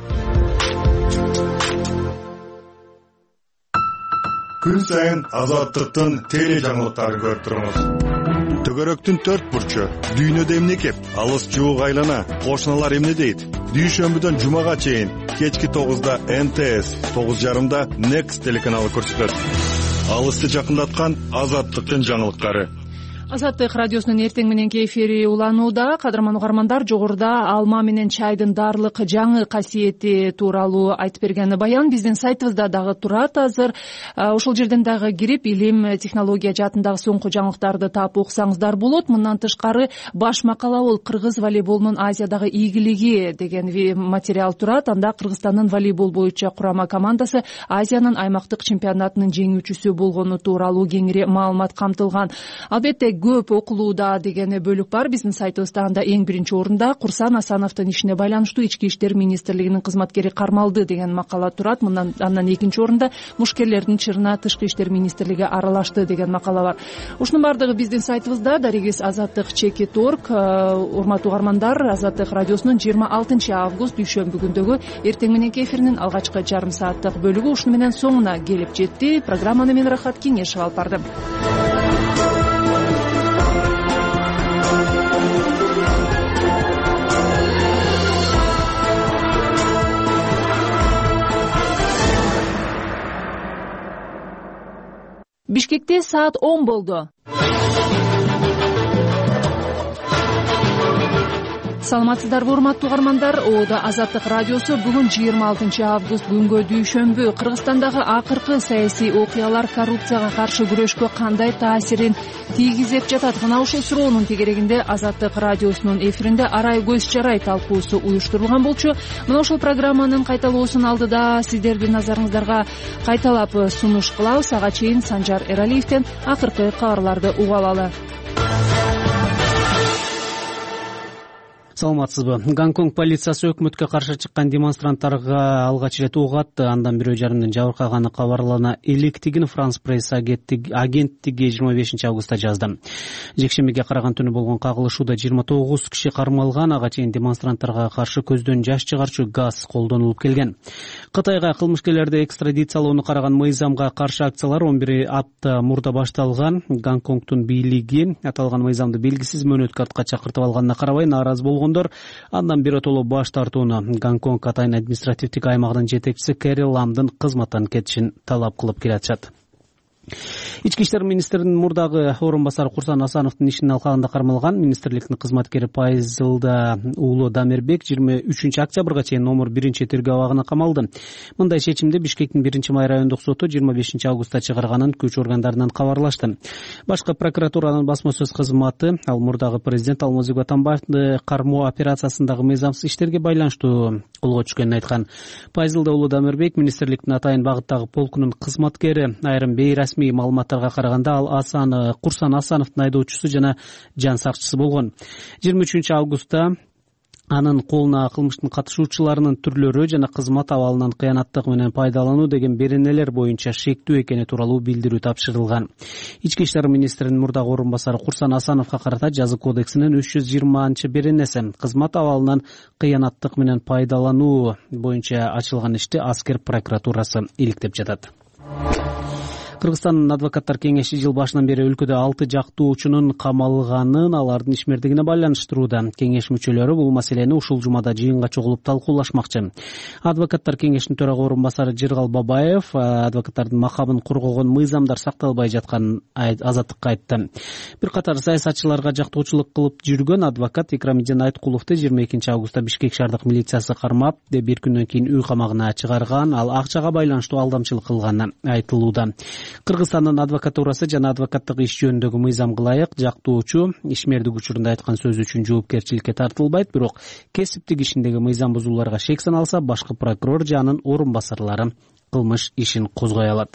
Күн сайын Азаттыктын теле жаңылыктарын көрүп туруңуз. Төгөрөктүн 4 бурчу, дүйнөдө эмне кеп, алыс жуук айлана, кошуналар эмне дейт? Дүйшөмбүдөн жумага чейин кечки 9-да НТС, 9:30-да Next телеканалы көрсөтөт. Алысты жакындаткан Азаттыктын жаңылыктары. Азаттык радиосунун эртең мененки эфири уланууда. Кадырман угармандар, жогоруда алма менен чайдын даарылык жаңы касиети тууралуу айтып берген баян биздин сайтыбызда дагы турат азыр. Ошол жерден дагы кирип илим, технология жаатындагы соңку жаңылыктарды таап окусаңыздар болот. Мындан тышкары баш макала бол кыргыз волейболунун Азиядагы ийгилиги деген материал турат. Анда Кыргызстандын волейбол боюнча курама командасы Азиянын аймактык чемпионатынын жеңүүчүсү болгону тууралуу кеңири маалымат камтылган. Албетте көп окулууда деген бөлүк бар. Биздин сайтыбызда анда эң биринчи орунда Курсан Асановдун ишине байланыштуу Ички иштер министрлигинин кызматкери кармалды деген макала турат. Андан экинчи орунда мушкерлердин чырына тышкы иштер министрлиги аралашты деген макала бар. Ушунун баардыгы биздин сайтыбызда. Дарегиз Азаттык.org. Урматтуу угармандар, Азаттык радиосунун 26 август дүйшөмбү күндөгү эртең мененки эфиринин алгачкы жарым сааттык бөлүгү ушуну менен соңуна келип жетти. Программаны мен Рахат Кеңешев алып бардым. Бишкекте саат 10 болду. Саламатсыздарбы урматтуу угармандар? Оодо Азаттык радиосу бүгүн 26 август күнгө дүйшөмбү. Кыргызстандагы акыркы саясий окуялар коррупцияга каршы күрөшкө кандай таасирин тийгизип жатат? Мына ушул суроонун тегерегинде Азаттык радиосунун эфиринде арай көз жарай талкуусу уюштурулган болчу. Мына ушул программанын кайталоосунун алдыда сиздердин назарыңыздарга кайталап сунуш кылабыз. Ага чейин Санжар Эралиевден акыркы кабарларды угуп алалы. Саламатсызбы? Гонконг полициясы өкмөткө каршы чыккан демонстранттарга алгач ирет ок атты. Андан бирөө жарымдын жабыркаганы кабарлана электигин Франс пресс агенттиги 25 августта жазды. Жекшембиге караган түнү болгон кагылышууда 29 киши кармалган. Ага чейин демонстранттарга каршы көздөн жаш чыгарчу газ колдонулуп келген. Кытайга кылмышкерлерди экстрадициялоону караган мыйзамга каршы акциялар 11 апта мурда башталган. Гонконгдун бийлиги аталган мыйзамды белгисиз мөөнөткө артка чакыртып алганына карабай нааразы болгон. Андан биротоло баш тартууну Гонконг Катайн административдик аймагынын жетекчиси Кэри Ламдын кызматтан кетишин талап кылып келатышат. Ички иштер министринин мурдагы орун басары Курсан Асановдун ишинин алкагында кармалган министрликтин кызматкери Пайзылда уулу Дамирбек 23 октябрга чейин номер 1 тергөө абагына камалды. Мындай чечимди Бишкектин 1-май райондук соту 25 августта чыгарганын күч органдарынан кабарлашты. Башкы прокуратуранын басма сөз кызматы ал мурдагы президент Алмазбек Атамбаевди кармоо операциясындагы мыйзамсыз иштерге байланыштуу колго түшкөнүн айткан. Пайзылда уулу Дамирбек министрликтин Атайын багыттагы полкунун кызматкери. Айрым бейрасмий маалыматтарга караганда ал Курсан Асановдун айдоочусу жана жан сакчысы болгон. 23 августта анын колуна кылмыштын катышуучуларынын түрлөрү жана кызмат абалынан кыянаттык менен пайдалануу деген беренелер боюнча шектүү экени тууралуу билдирүү тапшырылган. Ички иштер министринин мурдагы орун басары Курсан Асановго карата жаза кодексинин 320 беренеси кызмат абалынан кыянаттык менен пайдалануу боюнча ачылган ишти аскер прокуратурасы иликтеп жатат. Кыргызстандын адвокаттар кеңеши жыл башынан бери өлкөдө 6 жактоочунун камалганын, алардын ишмердигине байланыштырууда. Кеңеш мүчөлөрү бул маселени ушул жумада жыйынга чогулуп талкуулашмакчы. Адвокаттар кеңешинин төрага орун басары Жыргал Бабаев адвокаттардын макабын коргогон мыйзамдар сакталбай жатканын Азаттыкка айтты. Бир катар саясатчыларга жактоочулук кылып жүргөн адвокат Икрамидин Айткуловду 22 августта Бишкек шаардык милициясы кармап, бир күндөн кийин үй камагына чыгарган, ал акчага байланыштуу алдамчылык кылганы айтылууда. Кыргызстандын адвокатурасы жана адвокаттык иш жөнүндөгү мыйзамга ылайык жактоочу ишмердик учурунда айткан сөзү үчүн жоопкерчиликке тартылбайт, бирок кесиптик ишиндеги мыйзам бузууларга шек саналса, башкы прокурор же анын орун басарлары кылмыш ишин козгой алат.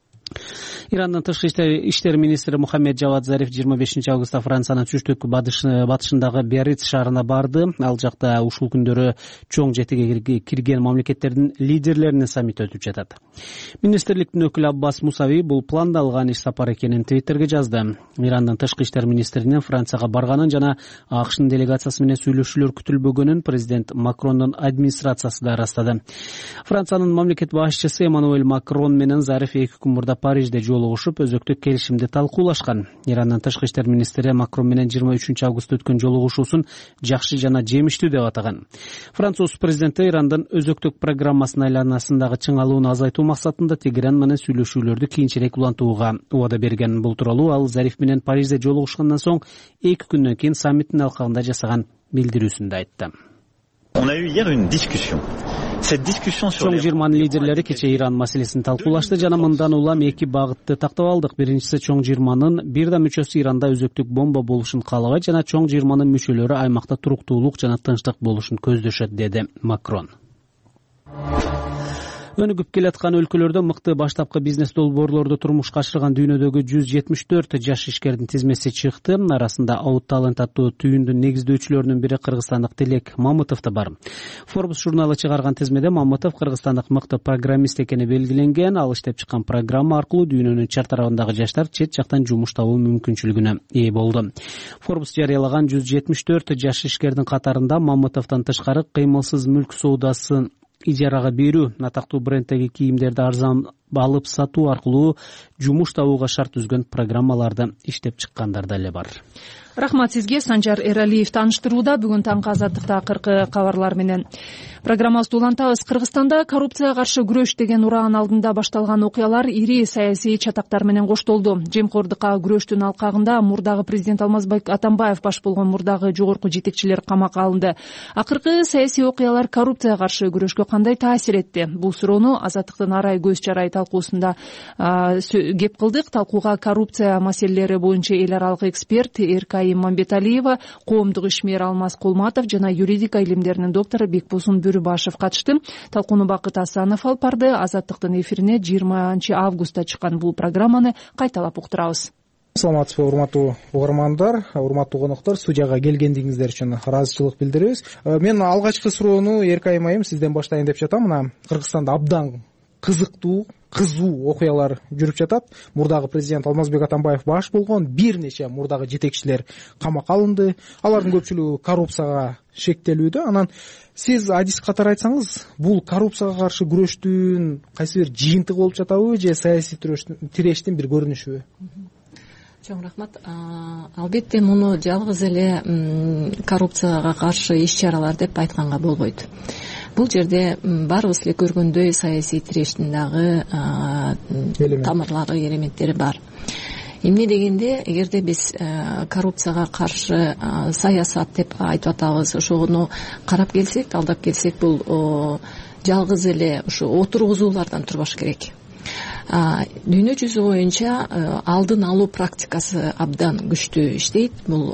Ирандын тышкы иштер министри Мухаммед Жавад Зариф 25 августта Франциянын түштүк батышындагы Биарриц шаарына барды. Ал жакта ушул күндөрү чоң жетиге кирген мамлекеттердин лидерлеринин саммити өтүп жатат. Министрликтин өкүлү Аббас Мусави бул пландалган иш сапар экенин Твиттерге жазды. Ирандын тышкы иштер министринин Францияга барганын жана АКШнын делегациясы менен сүйлөшүүлөр күтүлбөгөнүн президент Макрондун администрациясы да ырастады. Франциянын мамлекет башчысы Эммануэль Макрон менен Зариф 2 күн мурда Парижде жолугушуп жолугушуп өзөктүк келишимди талкуулашкан. Ирандын тышкы иштер министри Макрон менен 23 август өткөн жолугушуусун жакшы жана жемиштүү деп атаган. Француз президенти Ирандын өзөктүк программасынын айланасындагы чыңалууну азайтуу максатында Тегеран менен сүйлөшүүлөрдү кийинчерээк улантууга убада берген. Бул тууралуу ал Зариф менен Парижде жолугушкандан соң 2 күндөн кийин саммиттин алкагында жасаган билдирүүсүндө айтты. On a eu hier une discussion. Cette discussion sur Чоң жыйырманын лидерлери кече Иран маселесин талкуулашты жана мындан улам 2 багытты тактап алдык. Биринчиси, чоң жыйырманын бир да мүчөсү Иранда өзөктүк бомба болушун каалабайт жана чоң жыйырманын мүчөлөрү аймакта туруктуулук жана тынчтык болушун көздөшөт, деди Макрон. Өнүгүп келаткан өлкөлөрдө мыкты баштапкы бизнес долбоорлорду турмушка ашырган дүйнөдөгү 174 жаш ишкердин тизмеси чыкты. Арасында Out Talent аттуу түйүндүн негиздөөчүлөрүнүн бири кыргызстандык Тилек Мамытов да бар. Forbes журналы чыгарган тизмеде Мамытов кыргызстандык мыкты программист экени белгиленген. Ал иштеп чыккан программа аркылуу дүйнөнүн чар тарабындагы жаштар чет жактан жумуш табуу мүмкүнчүлүгүнө ээ болду. Forbes жарыялаган 174 жаш ишкердин катарында Мамытовдон тышкары кыймылсыз мүлк соодасын ижарага берүү, атактуу бренддеги кийимдерди арзан алып сатуу аркылуу жумуш табууга шарт түзгөн программаларды иштеп чыккандар деле бар. Рахмат сизге. Санжар Эралиев тааныштырууда. Бүгүн таңкы азаттыкта акыркы кабарлар менен программабызды улантабыз. Кыргызстанда коррупцияга каршы күрөш деген ураан алдында башталган окуялар ири саясий чатактар менен коштолду. Жемкордукка күрөштүн алкагында мурдагы президент Алмазбек Атамбаев баш болгон мурдагы жогорку жетекчилер камакка алынды. Акыркы саясий окуялар коррупцияга каршы күрөшкө кандай таасир этти? Бул суроону Азаттыктын Арай көз чарай талкуусунда кеп кылдык. Талкууга коррупция маселелери боюнча эл аралык эксперт Эркай Мамбеталиева, коомдук ишмер Алмаз Кулматов жана юридика илимдеринин доктору Бекбосун Бүрүбашев катышты. Талкууну Бакыт Асанов алып барды. Азаттыктын эфирине 20 августта чыккан бул программаны кайталап уктурабыз. Саламатсызбы, урматтуу угармандар, урматтуу коноктор, студияга келгендигиңиздер үчүн ыраазычылык билдиребиз. Мен алгачкы суроону Эркай майым сизден баштайын деп жатам. Мына Кыргызстанда абдан кызыктуу, кызуу окуялар жүрүп жатат. Мурдагы президент Алмазбек Атамбаев баш болгон, бир нече мурдагы жетекчилер камакка алынды. Алардын көпчүлүгү коррупцияга шектелүүдө. Анан сиз адис катары айтсаңыз, бул коррупцияга каршы күрөштүн кайсы бир жыйынтыгы болуп жатабы же саясий тирештин бир көрүнүшүбү? Чоң рахмат. Албетте муну жалгыз эле коррупцияга каршы иш-чаралар деп айтканга болбойт. Бул жерде баарыбыз эле көргөндөй саясий тирештин дагы тамырлары, элементтери бар. Эмне дегенде, эгерде биз коррупцияга каршы саясат деп айтып атабыз, ошону карап келсек, алдап келсек, бул жалгыз эле ушу отургузуулардан турбаш керек. Дүйнө жүзү боюнча алдын алуу практикасы абдан күчтүү иштейт. Бул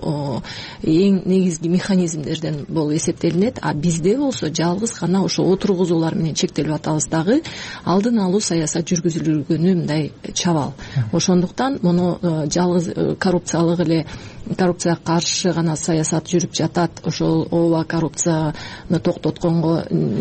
эң негизги механизмдерден бул эсептелинет. А бизде болсо жалгыз гана ошо отургузуулар менен чектелип атабыз дагы алдын алуу саясат жүргүзүлгөнү мындай чабал. Ошондуктан муну жалгыз коррупциялык эле коррупцияга каршы гана саясат жүрүп жатат, ошол ооба коррупцияны токтотконго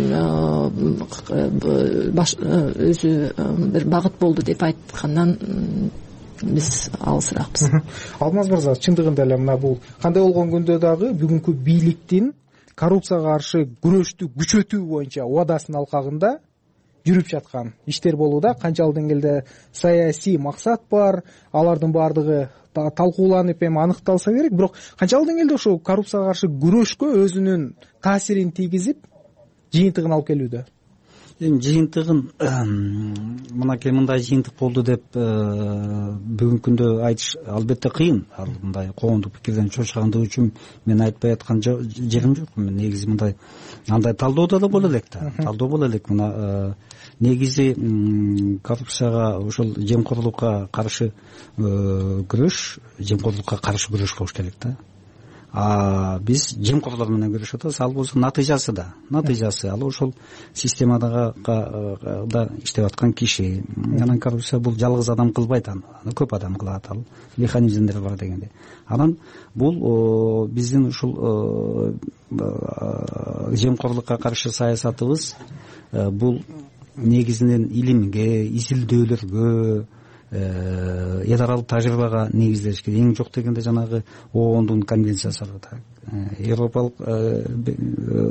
өзү бир багыт болду деп айткандан биз алысыракпыз. Алмаз мырза, чындыгында эле мына бул кандай болгон күндө дагы бүгүнкү бийликтин коррупцияга каршы күрөштү күчөтүү боюнча убадасынын алкагында жүрүп жаткан иштер болууда. Канчалык деңгээлде саясий максат бар, алардын баардыгы талкууланып эми аныкталса керек, бирок канчалык деңгээлде ошо коррупцияга каршы күрөшкө өзүнүн таасирин тийгизип, жыйынтыгын алып келүүдө? Жыйынтыгын мынакей мындай жыйынтык болду деп бүгүнкү күндө айтыш албетте кыйын. Ал мындай коомдук пикирден чочугандыгы үчүн мен айтпай аткан жерим жок. Мен негизи мындай андай талдоодо да боло элек да. Талдоо боло элек. Мына негизи коррупцияга ошол жемкорлукка каршы күрөш, жемкорлукка каршы күрөш болуш керек да. Биз жемкорлор менен көрүшүп атабыз. Ал болсо натыйжасы ал ошол системада иштеп аткан киши. Анан коррупция бул жалгыз адам кылбайт, аны көп адам кылат, ал механизмдер бар дегенде. Анан бул биздин ушул жемкорлукка каршы саясатыбыз бул негизинен илимге, изилдөөлөргө, эл аралык тажрыйбага негизделиш керек. Эң жок дегенде жанагы ООНдун конвенциясы бар. Европалык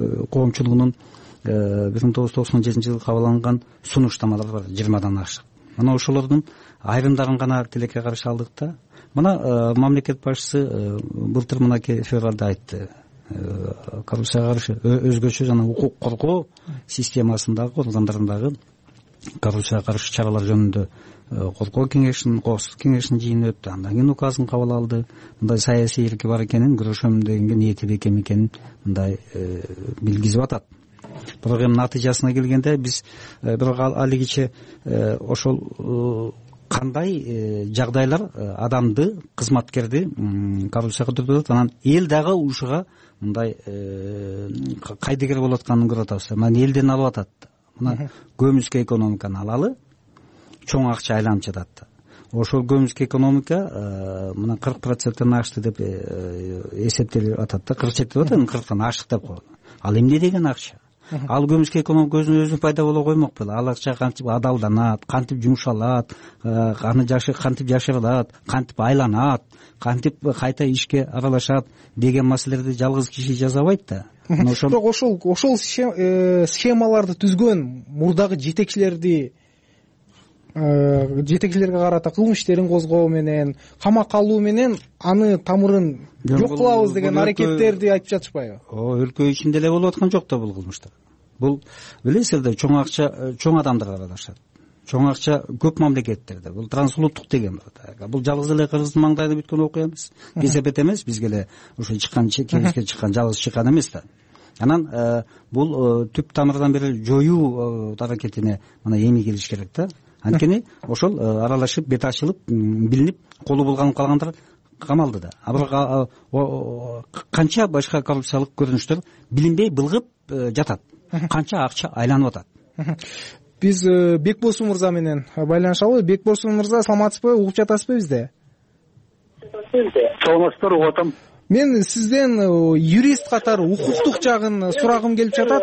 коомчулугунун 1997 жылы кабыл алынган сунуштамалар бар, 20дан ашык. мына ошолордун айрымдарын гана тилекке каршы алдык да. Мына мамлекет башчысы былтыр мынакей февралда айтты, коррупцияга каршы өзгөчө жана укук коргоо системасындагы органдарындагы коррупцияга каршы чаралар жөнүндө коргоо кеңешинин, коопсуздук кеңешинин жыйыны өттү. Андан кийин указын кабыл алды. Мындай саясий эрки бар экенин, күрөшөм дегенге ниети бекем экенин мындай билгизип атат. Бирок эми натыйжасына келгенде биз бирок алигиче ошол кандай жагдайлар адамды, кызматкерди коррупцияга төртөт, анан эл дагы ушуга мындай кайдыгер болуп атканын көрүп атабыз. Мына элден алып атат. Мына көмүскө экономиканы алалы, чоң акча айланып жатат. Ошол көмүскө экономика мына 40%-тен ашты деп эсептелип атат да. 47 деп атат, 40тан аштык деп коет. Ал эмне деген акча? Ал көмүскө экономика өзүнө пайда боло коймок беле? Ал акча кантип адалданат, кантип жумшалат, аны кантип жашырылат, кантип айланат, кантип кайта ишке аралашат деген маселелерди жалгыз киши жазабайт да. Бирок ошол схемаларды түзгөн мурдагы жетекчилерге карата кылмыш иштерин козгоо менен, камакка алуу менен аны тамырын жок кылабыз деген аракеттерди айтып жатышпайбы? Өлкө ичинде эле болуп аткан жок да бул кылмыштар. Бул билесиздер, чоң акча чоң адамдар аралашат. Чоң акча көп мамлекеттерде. Бул трансулуттук деген бар. Бул жалгыз эле Кыргыздын маңдайында бүткөн окуя эмес. Кесепет эмес, бизге эле ошо кеңеске чыккан, жалгыз чыккан эмес да. Анан бул түп тамырдан бери жоюу аракетине мына эми келиш керек да. Анткени ошол аралашып, бет ачылып, билинип, колу булганып калгандар камалды да. Бирок канча башка коррупциялык көрүнүштөр билинбей былгып жатат. Канча акча айланып атат. Биз Бекбосун мырза менен байланышалы. Бекбосун мырза, саламатсызбы? Угуп жатасызбы бизди? Саламатсыздар, угуп атам. Мен сизден юрист катары укуктук жагын сурагым келип жатат.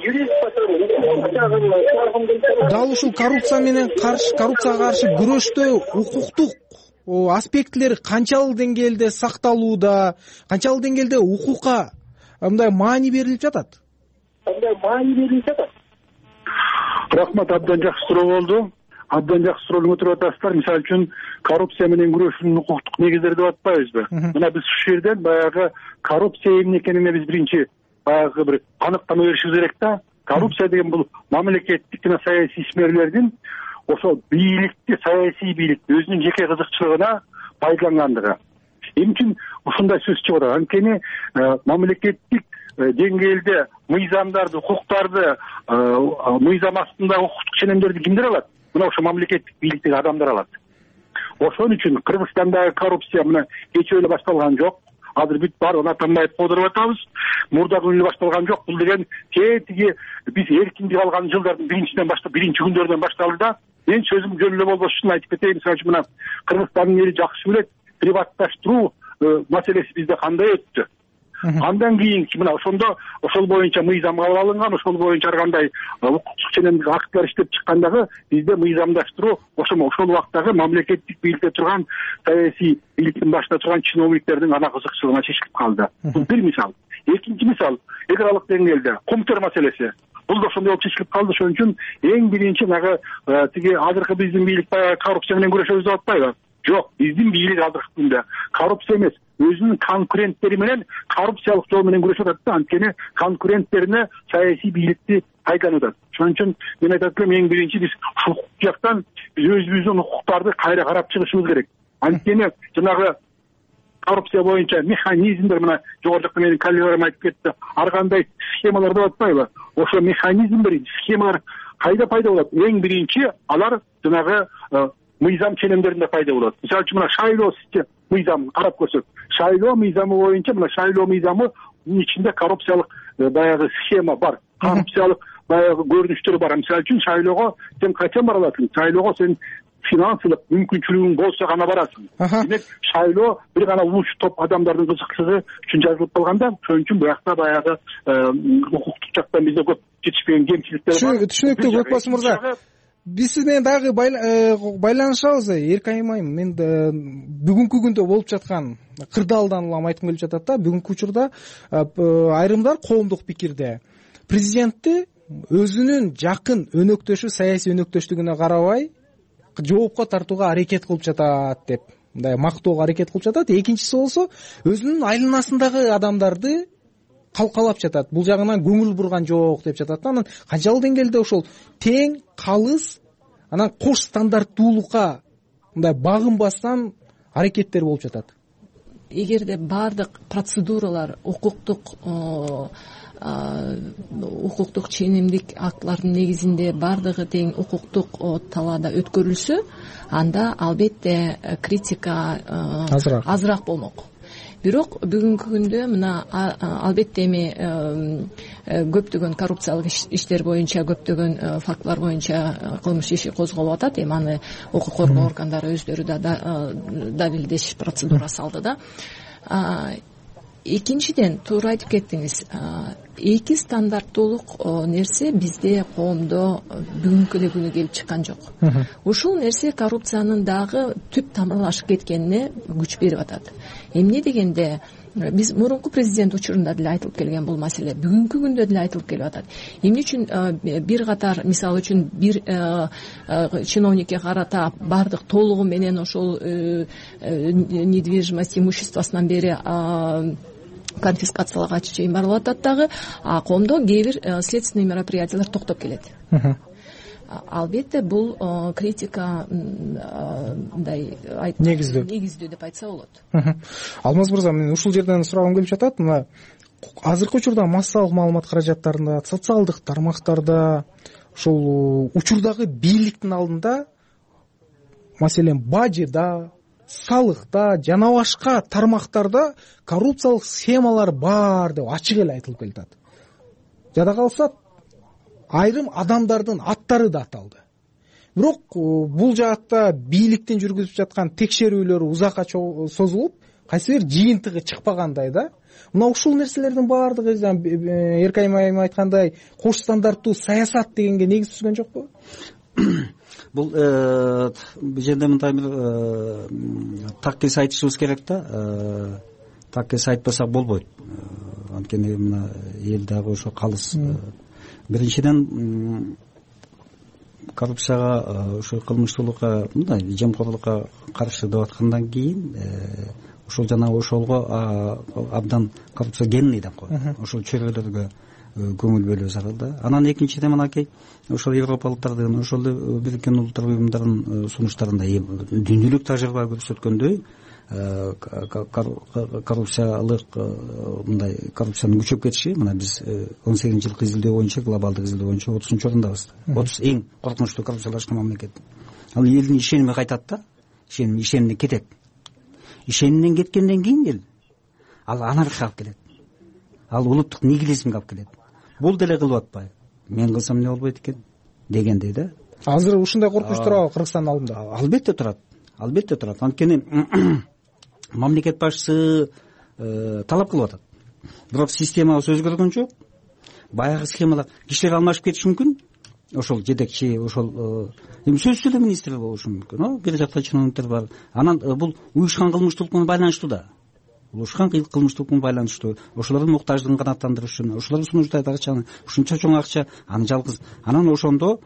Дал ушул коррупцияга каршы күрөштө укуктук аспектилери канчалык деңгээлде сакталууда, канчалык деңгээлде укукка мындай маани берилип жатат? Рахмат, абдан жакшы суроо болду. Абдан жакшы суроону көтөрүп атасыздар. Мисалы үчүн коррупция менен күрөшүүнүн укуктук негиздери деп атпайбызбы? Мына биз ушул жерден баягы коррупция эмне экенине биз биринчи баягы бир аныктама беришибиз керек да. Коррупция деген бул мамлекеттик жана саясий ишмерлердин ошол бийликти, саясий бийликти өзүнүн жеке кызыкчылыгына пайдалангандыгы. Эмне үчүн ушундай сөз чыгып атат? Анткени мамлекеттик деңгээлде мыйзамдарды, укуктарды, мыйзам астында укуктук ченемдерди кимдер алат? Мына ошо мамлекеттик бийликтеги адамдар алат. Ошон үчүн Кыргызстандагы коррупция мына кечээ эле башталган жок. Азыр бүт баарын атамай кодуруп атабыз. Мурдагы эле башталган жок. Бул деген тиги биз эркиндик алган жылдардын биринчиден баштап, биринчи күндөрдөн башталды да. Мен сөзүм жөн эле болбош үчүн айтып кетейин. Мисалы үчүн мына Кыргызстандын эли жакшы билет, приватташтыруу маселеси бизде кандай өттү. Андан кийинки мына ошондо ошол боюнча мыйзам кабыл алынган, ошол боюнча ар кандай укуктук ченемдик актылар иштеп чыккандагы бизде мыйзамдаштыруу ошол вактагы мамлекеттик бийликте турган саясий бийликтин башында турган чиновниктердин ана кызыкчылыгына чечилип калды. Бул бир мисал. Экинчи мисал, эл аралык деңгээлде комтер маселеси. Бул да ошондой болуп чечилип калды. Ошон үчүн эң биринчи нагы тиги азыркы биздин бийлик коррупция менен күрөшөбүз деп атпайбы? Жок, биздин бийлик азыркы күндө коррупция эмес, өзүнүн конкуренттери менен коррупциялык жол менен күрөшүп атат да. Анткени конкуренттерине саясий бийликти пайдаланып атат. Ошон үчүн мен айтат элем, эң биринчи биз укук жактан биз өзүбүздүн укуктарды кайра карап чыгышыбыз керек. Анткени жанагы коррупция боюнча механизмдер, мына жогору жакта менин коллегаларым айтып кетти, ар кандай схемалар деп атпайбы? Ошо механизмдер, схемалар кайда пайда болот? Эң биринчи алар жанагы мыйзам ченемдеринде пайда болот. Мисалы үчүн мына шайлоо мыйзамын карап көрсөк, шайлоо мыйзамы боюнча мына шайлоо мыйзамынын ичинде коррупциялык баягы схема бар, коррупциялык баягы көрүнүштөр бар. Мисалы үчүн шайлоого сен качан бара аласың? Шайлоого сен финансылык мүмкүнчүлүгүң болсо гана барасың. Демек шайлоо бир гана улуч топ адамдардын кызыкчылыгы үчүн жазылып калганда, ошон үчүн буякта баягы укуктук жактан бизде көп жетишпеген кемчиликтер бар. Түшүнүктүү, Бекбосун мырза. Биз сиз менен дагы байланышабыз. Эркайым айым, мен бүгүнкү күндө болуп жаткан кырдаалдан улам айткым келип жатат да. Бүгүнкү учурда айрымдар коомдук пикирде президентти өзүнүн жакын өнөктөшү, саясий өнөктөштүгүнө карабай жоопко тартууга аракет кылып жатат деп мындай мактоого аракет кылып жатат. Экинчиси болсо өзүнүн айланасындагы адамдарды калкалап жатат. Бул жагынан көңүл бурган жок деп жатат. Анан канчалык деңгээлде ошол тең, калыс, анан кош стандарттуулукка мындай багынбастан аракеттер болуп жатат. Эгерде баардык процедуралар укуктук ченемдик актлардын негизинде баардыгы тең укуктук талаада өткөрүлсө, анда албетте критика азыраак болмок. Бирок бүгүнкү күндө мына албетте эми көптөгөн коррупциялык иштер боюнча, көптөгөн фактылар боюнча кылмыш иши козголуп атат. Эми аны укук коргоо органдары өздөрү да далилдеш процедурасы алды да. Экинчиден, туура айтып кеттиңиз, эки стандарттуулук нерсе бизде коомдо бүгүнкү эле күнү келип чыккан жок. Ушул нерсе коррупциянын дагы түп тамырлашып кеткенине күч берип атат. Эмне дегенде, биз мурунку президент учурунда деле айтылып келген бул маселе бүгүнкү күндө деле айтылып келип атат. Эмне үчүн бир катар, мисалы үчүн бир чиновникке карата баардык толугу менен ошол недвижимость имуществосунан бери конфискацияларга чейин барылып атат дагы, а коомдо кээ бир следственный мероприятиялар токтоп келет. Албетте бул критика мындай негиздүү деп айтса болот. Алмаз мырза, мен ушул жерден сурагым келип жатат. Мына азыркы учурда массалык маалымат каражаттарында, социалдык тармактарда, ушул учурдагы бийликтин алдында, маселен бажыда, салыкта жана башка тармактарда коррупциялык схемалар бар деп ачык эле айтылып келатат. Жада калса айрым адамдардын аттары да аталды. Бирок бул жаатта бийликтин жүргүзүп жаткан текшерүүлөрү узакка созулуп, кайсы бир жыйынтыгы чыкпагандай да. Мына ушул нерселердин баардыгы Эркай айым айткандай кош стандарттуу саясат дегенге негиз түзгөн жокпу? Бул жерде мындай бир таккес айтышыбыз керек да. Таккес айтпасак болбойт. Анткени мына эл дагы ошо калыс. Биринчиден коррупцияга, ошо кылмыштуулукка, мындай жемкорлукка каршы деп аткандан кийин ошол жана ошолго абдан коррупция генный деп коет. Ошол чөйрөлөргө көңүл бөлүү зарыл да. Анан экинчиден мынакей ошол европалыктардын, ошол Бириккен Улуттар уюмдарынын сунуштарында дүйнөлүк тажрыйба көрсөткөндөй коррупциялык мындай коррупциянын күчөп кетиши, мына биз 18-жылкы изилдөө боюнча, глобалдык изилдөө боюнча 30-ордундабыз. 30 эң коркунучтуу коррупциялашкан мамлекет. Ал элдин ишеними кайтат да, ишеними кетет. Ишенимден кеткенден кийин эл ал анархия алып келет. Ал улуттук нигилизмге алып келет. Бул деле кылып атпайбы? Мен кылсам эмне болбойт экен дегендей да. Азыр ушундай коркунуч турабы Кыргызстандын алдында? Албетте турат. Албетте турат. Анткени мамлекет башчысы талап кылып атат. Бирок системабыз өзгөргөн жок. Баягы схемалар кишилер алмашып кетиши мүмкүн. Ошол жетекчи, ошол сөзсүз эле министр болушу мүмкүн. Бир жакта чиновниктер бар. Анан бул уюшкан кылмыштуулук менен байланыштуу да. Улушкан кылмыштуулук менен байланыштуу. Ошолордун муктаждыгын канааттандырыш үчүн, ошолордун сунуштайт акчаны, ушунча чоң акча аны жалгыз. Анан ошондо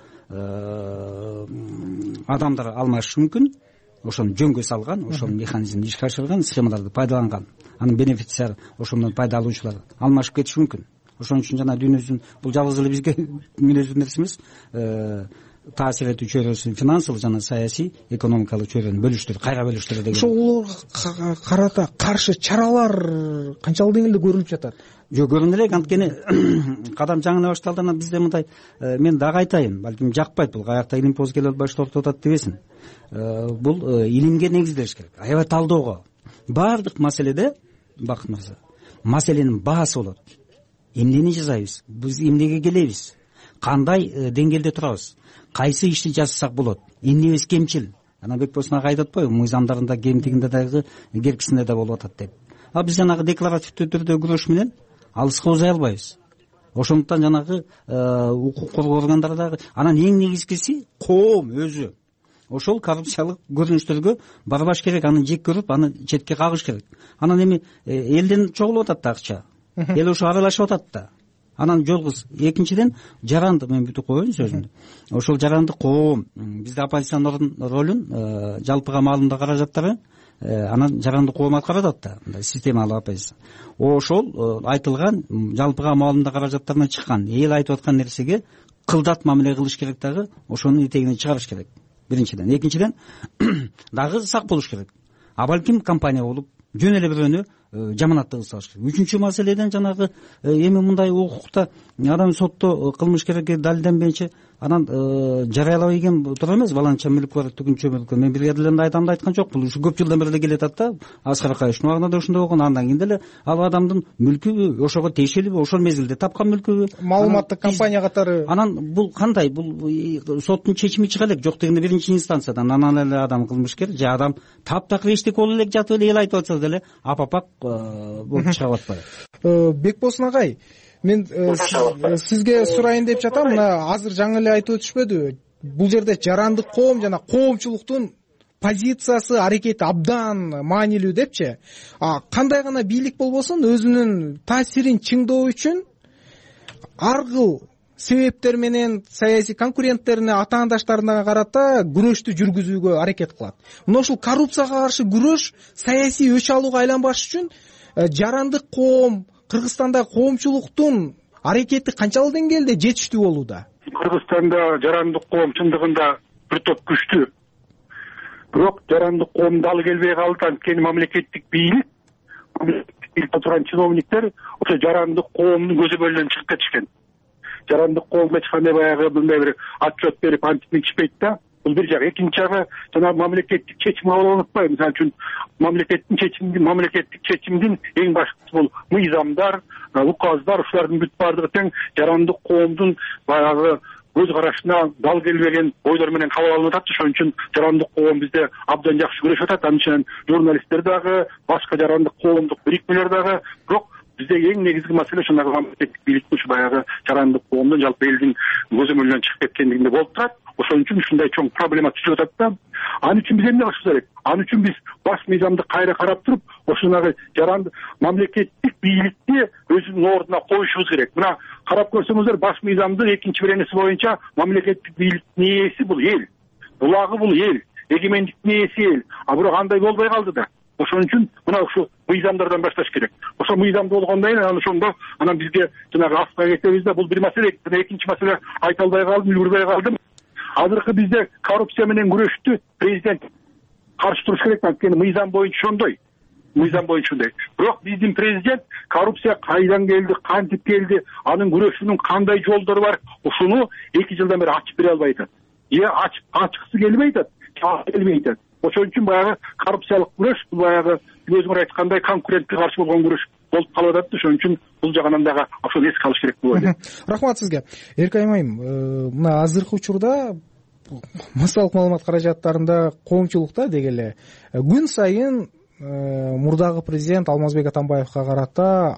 адамдар алмашышы мүмкүн. Ошону жөнгө салган, ошонун механизмин ишке ашырган, схемаларды пайдаланган. Анын бенефициар, ошондон пайда алуучулар алмашып кетиши мүмкүн. Ошон үчүн жана дүйнөдүн бул жалгыз эле бизге мүнөздүү нерсе эмес. Таасир этүү чөйрөсү финансылык жана саясий, экономикалык чөйрөнү бөлүштүр, кайра бөлүштүр деген. Ошого карата каршы чаралар канчалык деңгээлде көрүлүп жатат? Жок, көрүнө элек, анткени кадам жаңы башталды. Анан бизде мындай, мен дагы айтайын, балким жакпайт бул, каякта илим поз келип башта ортоп атат дебесин. Бул илимге негизделиш керек, аябай талдоого. Баардык маселеде, Бакыт мырза, маселенин баасы болот. Эмнени жасайбыз? Биз эмнеге келебиз? Кандай деңгээлде турабыз? Кайсы ишти жасасак болот? Эмнебиз кемчил? Анан Бекбосун ага айтып атпайбы, мыйзамдарында кемтигинде дагы, керкисинде да болуп атат деп. А биз жанагы декларативдүү түрдө күрөш менен алыска узай албайбыз. Ошондуктан жанагы укук коргоо органдары дагы, анан эң негизгиси коом өзү ошол коррупциялык көрүнүштөргө барбаш керек, аны жек көрүп, аны четке кагыш керек. Анан эми элден чогулуп атат да акча. Эл ошо аралашып атат да. анан жалгыз. Экинчиден жарандык, мен бүтүп коеюн сөзүмдү. Ошол жарандык коом бизде оппозиционердун ролун жалпыга маалымдоо каражаттары анан жарандык коом аткарат да, мындай системалык оппозиция. Ошол айтылган жалпыга маалымдоо каражаттарынан чыккан эл айтып аткан нерсеге кылдат мамиле кылыш керек дагы, ошонун этегине чыгарыш керек. Биринчиден. Экинчиден дагы сак болуш керек. А балким компания болуп жөн эле бирөөнү жаманаттыгы салыш керек. Үчүнчү маселеден жанагы эми мындай укукта адам сотто кылмыш керекке далилденбейинче анан жарыялап ийген туура эмес. Баланча мүлк бар, түгүнчө мүлк. Мен бир жерден айтамды айткан жокмун. Ушу көп жылдан бери келатат да. Аскар Акаевичтин убагында да ошондой болгон. Андан кийин деле ал адамдын мүлкүбү, ошого тиешелиби, ошол мезгилде тапкан мүлкүбү, маалыматтык компания катары. Анан бул кандай? Бул соттун чечими чыга элек. Жок дегенде биринчи инстанциядан анан эле адам кылмышкер же адам таптакыр эчтеке болуп элек жатып эле эл айтып атса деле апапак болуп чыгып атпайбы? Бекболсун агай, мен сизге сурайын деп жатам. Мына азыр жаңы эле айтып өтүшпөдүбү? Бул жерде жарандык коом жана коомчулуктун позициясы, аракети абдан маанилүү депчи. Кандай гана бийлик болбосун өзүнүн таасирин чыңдоо үчүн ар кыл себептер менен саясий конкуренттерине, атаандаштарына карата күрөштү жүргүзүүгө аракет кылат. Мына ушул коррупцияга каршы күрөш саясий өч алууга айланбаш үчүн жарандык коом, Кыргызстанда коомчулуктун аракети канчалык деңгээлде жетиштүү болууда? Кыргызстанда жарандык коом чындыгында бир топ күчтүү. Бирок жарандык коом дал келбей калды. Анткени мамлекеттик бийликте турган чиновниктер ошо жарандык коомдун көзөмөлүнөн чыгып кетишкен. Жарандык коомго эч кандай баягы мындай бир отчет берип антип мынтишпейт да. Бул бир жак. Экинчи жагы жана мамлекеттик чечим кабыл алып атпайбы? Мисалы үчүн мамлекеттик чечимдин эң башкысы бул мыйзамдар, указдар, ушулардын бүт баардыгы тең жарандык коомдун баягы көз карашына дал келбеген ойлор менен кабыл алынып атат. Ошон үчүн жарандык коом бизде абдан жакшы күрөшүп атат. Анын үчүн журналисттер дагы, башка жарандык коомдук бириктүүлөр дагы. Бирок бизде эң негизги маселе ушундай мамлекеттик бийликтин ушу баягы жарандык коомдун жалпы элдин көзөмөлүнөн чыгып кеткендигинде болуп турат. Ошон үчүн ушундай чоң проблема түшүп атат да. Аны үчүн биз эмне кылышыбыз керек? Аны үчүн биз баш мыйзамды кайра карап туруп, ошонагы мамлекеттик бийликти өзүнүн ордуна коюшубуз керек. Мына карап көрсөңүздөр, баш мыйзамдын экинчи беренеси боюнча мамлекеттик бийликтин ээси бул эл. Булагы бул эл. Эгемендиктин ээси эл. А бирок андай болбой калды да. Ошон үчүн мына ушу мыйзамдардан башташ керек. Ошо мыйзам болгондон кийин ошондо анан бизге жанагы аска кетебиз да. Бул бир маселе. Экинчи маселе айта албай калдым, үлгүрбөй калдым. Азыркы бизде коррупция менен күрөштү президент каршы туруш керек. Анткени мыйзам боюнча ошондой. Бирок биздин президент коррупция кайдан келди, кантип келди, анын күрөшүүнүн кандай жолдору бар, ушуну 2 жылдан бери ачып бере албай атат. Ачкысы келбей атат, келбей атат. Ошон үчүн баягы коррупциялык күрөш, бул баягы өзүңөр айткандай конкурентке каршы болгон күрөш болуп калып атат. Ошон үчүн бул жагынан дагы ошону эске алыш керек деп ойлойм. Рахмат сизге. Эркайым айым, мына азыркы учурда массалык маалымат каражаттарында коомчулукта деги эле күн сайын мурдагы президент Алмазбек Атамбаевга карата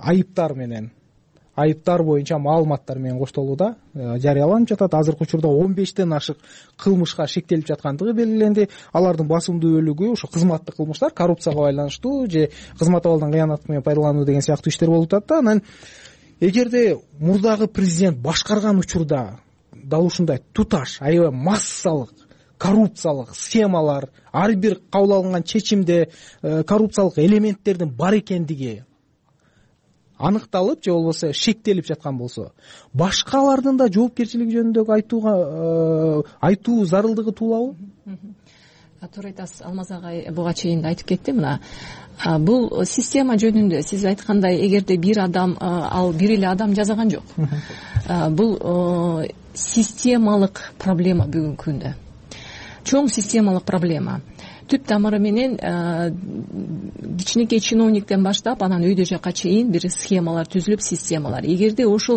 айыптар боюнча маалыматтар менен коштолууда жарыяланып жатат. Азыркы учурда 15тен ашык кылмышка шектелип жаткандыгы белгиленди. Алардын басымдуу бөлүгү ошо кызматтык кылмыштар, коррупцияга байланыштуу же кызмат абалдан кыянат менен пайдалануу деген сыяктуу иштер болуп атат да. Анан эгерде мурдагы президент башкарган учурда дал ушундай туташ, аябай массалык коррупциялык схемалар, ар бир кабыл алынган чечимде коррупциялык элементтердин бар экендиги аныкталып же болбосо шектелип жаткан болсо, башкалардын да жоопкерчилиги жөнүндө айтуу зарылдыгы туулабы? Туура айтасыз, Алмаз агай буга чейин да айтып кетти. Мына бул система жөнүндө сиз айткандай, эгерде бир адам, ал бир эле адам жасаган жок. Бул системалык проблема бүгүнкү күндө. Чоң системалык проблема. Түп тамыры менен кичинекей чиновниктен баштап анан өйдө жакка чейин бир схемалар түзүлүп, системалар. Эгерде ушул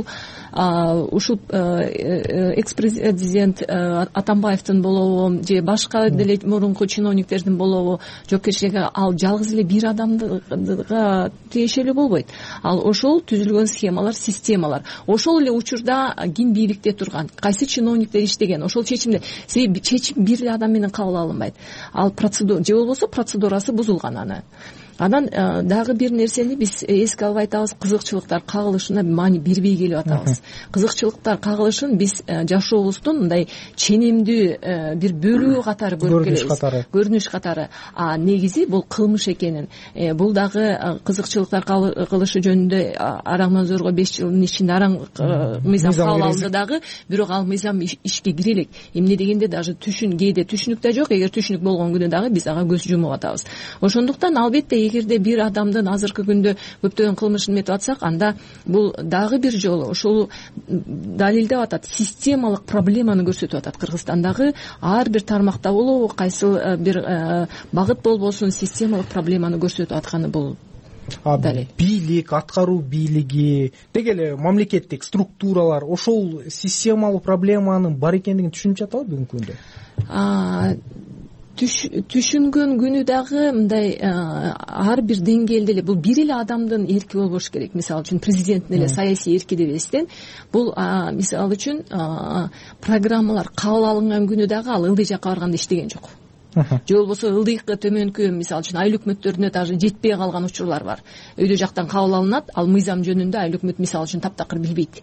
экс-президент Атамбаевдин болобу же башка деле мурунку чиновниктердин болобу жоопкерчилиги ал жалгыз эле бир адамга тиешелүү болбойт. Ал ошол түзүлгөн схемалар, системалар. Ошол эле учурда ким бийликте турган, кайсы чиновниктер иштеген, ошол чечимде чечим бир эле адам менен кабыл алынбайт. Ал же болбосо процедурасы бузулган аны. Анан дагы бир нерсени биз эске албай атабыз, кызыкчылыктар кагылышына маани бербей келип атабыз. Кызыкчылыктар кагылышын биз жашообуздун мындай ченемдүү бир бөлүгү катары көрүп келебиз, көрүнүш катары. А негизи бул кылмыш экенин, бул дагы кызыкчылыктар кылышы жөнүндө Арагман Зорго 5 жылдын ичинде араң мыйзам кабыл алынды дагы, бирок ал мыйзам ишке кире элек. Эмне дегенде даже кээде түшүнүк да жок, эгер түшүнүк болгон күнү дагы биз ага көз жумуп атабыз. Ошондуктан албетте эгерде бир адамдын азыркы күндө көптөгөн кылмышын эметип атсак, анда бул дагы бир жолу ошол далилдеп атат, системалык проблеманы көрсөтүп атат. Кыргызстандагы ар бир тармакта болобу, кайсы бир багыт болбосун, системалык проблеманы көрсөтүп атканы бул далил. Бийлик, аткаруу бийлиги, деги эле мамлекеттик структуралар ошол системалык проблеманын бар экендигин түшүнүп жатабы бүгүнкү күндө? Түшүнгөн күнү дагы мындай ар бир деңгээлде эле бул бир эле адамдын эрки болбош керек. Мисалы үчүн президенттин эле саясий эрки деп эстен, бул мисалы үчүн программалар кабыл алынган күнү дагы ал ылдый жакка барганда иштеген жок. Же болбосо ылдыйкы төмөнкү, мисалы үчүн айыл өкмөттөрүнө даже жетпей калган учурлар бар. Өйдө жактан кабыл алынат, ал мыйзам жөнүндө айыл өкмөт мисалы үчүн таптакыр билбейт.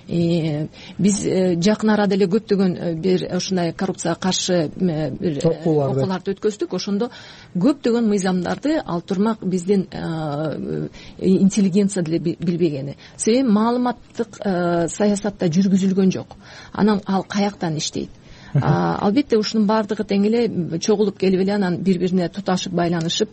Биз жакын арада эле көптөгөн бир ушундай коррупцияга каршы бир окууларды өткөздүк. Ошондо көптөгөн мыйзамдарды ал турмак биздин интеллигенция деле билбегени. Себеби маалыматтык саясатта жүргүзүлгөн жок. Анан ал каяктан иштейт? Албетте ушунун баардыгы тең эле чогулуп келип эле анан бири-бирине туташып байланышып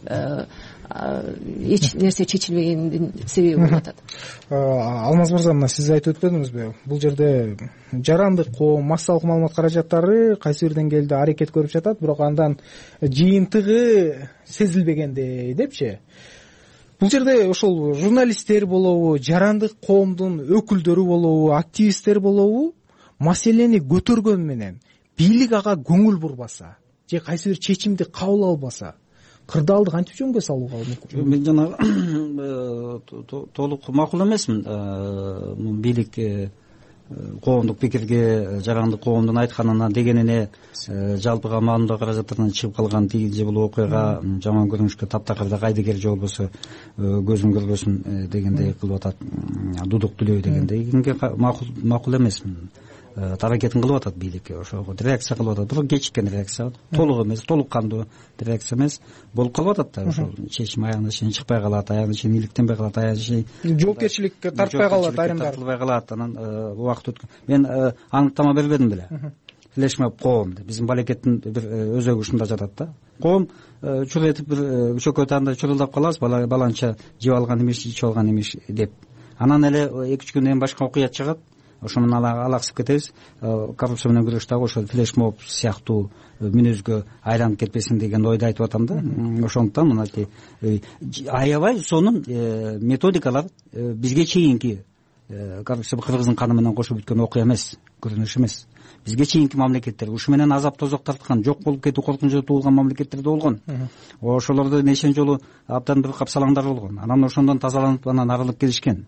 эч нерсе чечилбегенин себеби болуп атат. Алмаз мырза, мына сиз айтып өтпөдүңүзбү? Бул жерде жарандык коом, массалык маалымат каражаттары кайсы бир деңгээлде аракет көрүп жатат, бирок андан жыйынтыгы сезилбегендей депчи. Бул жерде ошол журналисттер болобу, жарандык коомдун өкүлдөрү болобу, активисттер болобу, маселени көтөргөн менен бийлик ага көңүл бурбаса же кайсы бир чечимди кабыл албаса, кырдаалды кантип жөнгө салууга мүмкүн? Мен жана толук макул эмесмин. Бийлик коомдук пикирге, жарандык коомдун айтканына, дегенине жалпыга маалымдоо каражаттарынан чыгып калган же бул окуяга жаман көрүнүшкө таптакырда кайдыгер же болбосо көзүм көрбөсүн дегендей кылып атат, дудук түлөй дегендей макул эмесмин. Аракетин кылып атат бийлик, ошого реакция кылып атат, бирок кечиккен реакция, толук эмес, толук кандуу реакция эмес болуп калып атат да. Ошол чечим аягына чейин чыкпай калат, аягына чейин иликтенбей калат, аягына чейин жоопкерчиликке тартпай калат, айрымдар тартылбай калат. Анан убакыт өткөн. Мен аныктама бербедим беле. Флешмоб коом деп биздин балекеттин бир өзөгү ушунда жатат да. Коом чурулетип бир чөкөт анда чурулдап калабыз, баланча жеп алган имиш, ичип алган имиш деп. Анан эле 2-3 күндөн башка окуя чыгат. Ошо менен алаксып кетебиз. Коррупция менен күрөш дагы ошол флешмоб сыяктуу мүнөзгө айланып кетпесин деген ойду айтып атам да. Ошондуктан мынакей аябай сонун методикалар бизге чейинки коррупция Кыргыздын каны менен кошуп бүткөн окуя эмес, көрүнүш эмес. Бизге чейинки мамлекеттер ушу менен азап тозок тарткан, жок болуп кетүү коркунучу туулган мамлекеттерде болгон. Ошолордо нечен жолу абдан бир капсалаңдар болгон. Анан ошондон тазаланып анан арылып келишкен.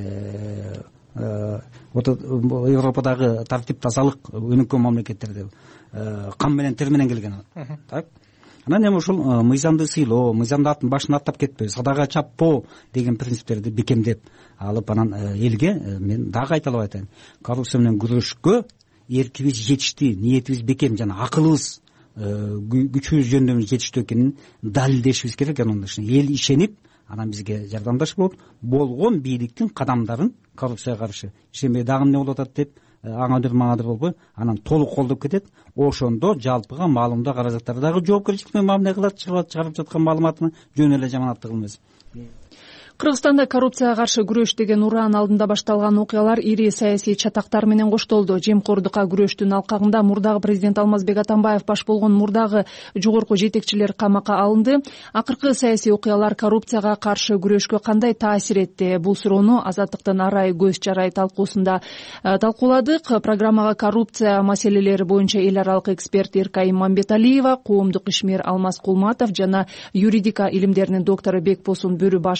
Европадагы тартип тазалык өнүккөн мамлекеттерде кан менен тер менен келген. Так. Анан эми ушул мыйзамды сыйлоо, мыйзамды башын аттап кетпөө, садага чаппоо деген принциптерди бекемдеп алып, анан элге мен дагы кайталап айтайын. Коррупция менен күрөшкө эркибиз жетиштүү, ниетибиз бекем жана акылыбыз, күчүбүз, жөндөмүз жетиштүү экенин далилдешибиз керек. Анан эл ишенип, анан бизге жардамдаш болот. Болгон бийликтин кадамдарын коррупцияга каршы ишенбей дагы эмне болуп атат деп аңадыр маңадыр болбой, анан толук колдоп кетет. Ошондо жалпыга маалымдоо каражаттары дагы жоопкерчилик менен мамиле кылат, чыгарып жаткан маалыматыны жөн эле жаманаттык эмес. Кыргызстанда коррупцияга каршы күрөш деген ураан алдында башталган окуялар ири саясий чатактар менен коштолду. Жемкордукка күрөштүн алкагында мурдагы президент Алмазбек Атамбаев баш болгон мурдагы жогорку жетекчилер камакка алынды. Акыркы саясий окуялар коррупцияга каршы күрөшкө кандай таасир этти? Бул суроону Азаттыктын арай көз чарай талкуусунда талкууладык. Программага коррупция маселелери боюнча эл аралык эксперт Эркай Мамбеталиева, коомдук ишмер Алмаз Кулматов жана юридика илимдеринин доктору Бекбосун Бөрүбашев катышты.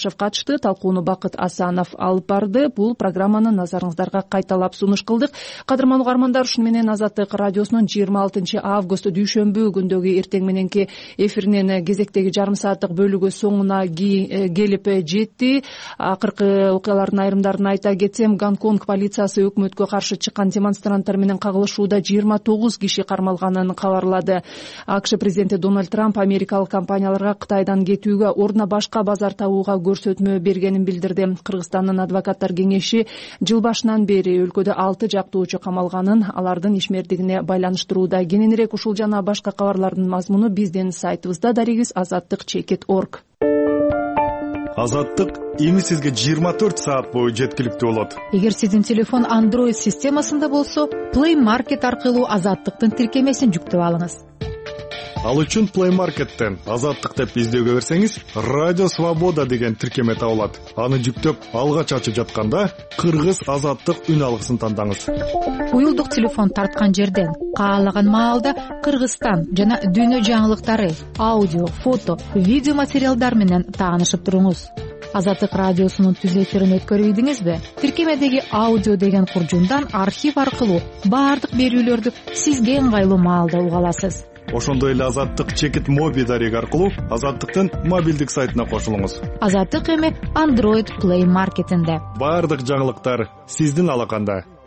чыкты. Талкууну Бакыт Асанов алып барды. Бул программаны назарыңыздарга кайталап сунуш кылдык. Кадырман угармандар, ушуну менен Азаттык радиосунун 26 август дүйшөмбү күндөгү эртең мененки эфиринин кезектеги жарым сааттык бөлүгү соңуна келип жетти. Акыркы окуялардын айрымдарын айта кетсем, Гонконг полициясы өкмөткө каршы чыккан демонстранттар менен кагылышууда 29 киши кармалганын кабарлады. АКШ президенти Дональд Трамп америкалык компанияларга Кытайдан кетүүгө, ордуна башка базар табууга көрсөтмө бергенин билдирди. Кыргызстандын адвокаттар кеңеши жыл башынан бери өлкөдө 6 жактоочу камалганын, алардын ишмердигине байланыштырууда. Кененирээк ушул жана башка кабарлардын мазмуну биздин сайтыбызда, дарегиз azattik.org. Азаттык эми сизге 24 саат бою жеткиликтүү болот. Эгер сиздин телефон Android системасында болсо, Play Market аркылуу Азаттыктын тиркемесин жүктөп алыңыз. Ал үчүн Play Market'тен Азаттык деп издөөгө берсеңиз, Радио Свобода деген тиркеме табылат. Аны жүктөп, алгач ачып жатканда Кыргыз Азаттык үн алгысын тандаңыз. Уюлдук телефон тарткан жерден каалаган маалда Кыргызстан жана дүйнө жаңылыктары, аудио, фото, видео материалдар менен таанышып туруңуз. Азаттык радиосунун түз эфирин өткөрүйдүңүзбү? Тиркемедеги аудио деген куржундан архив аркылуу баардык берүүлөрдү сизге ыңгайлуу маалда уга аласыз. Ошондой эле Азаттык чекит моби дареги аркылуу Азаттыктын мобилдик сайтына кошулуңуз. Азаттык эми Android Play Market'инде. Баардык жаңылыктар сиздин алаканда.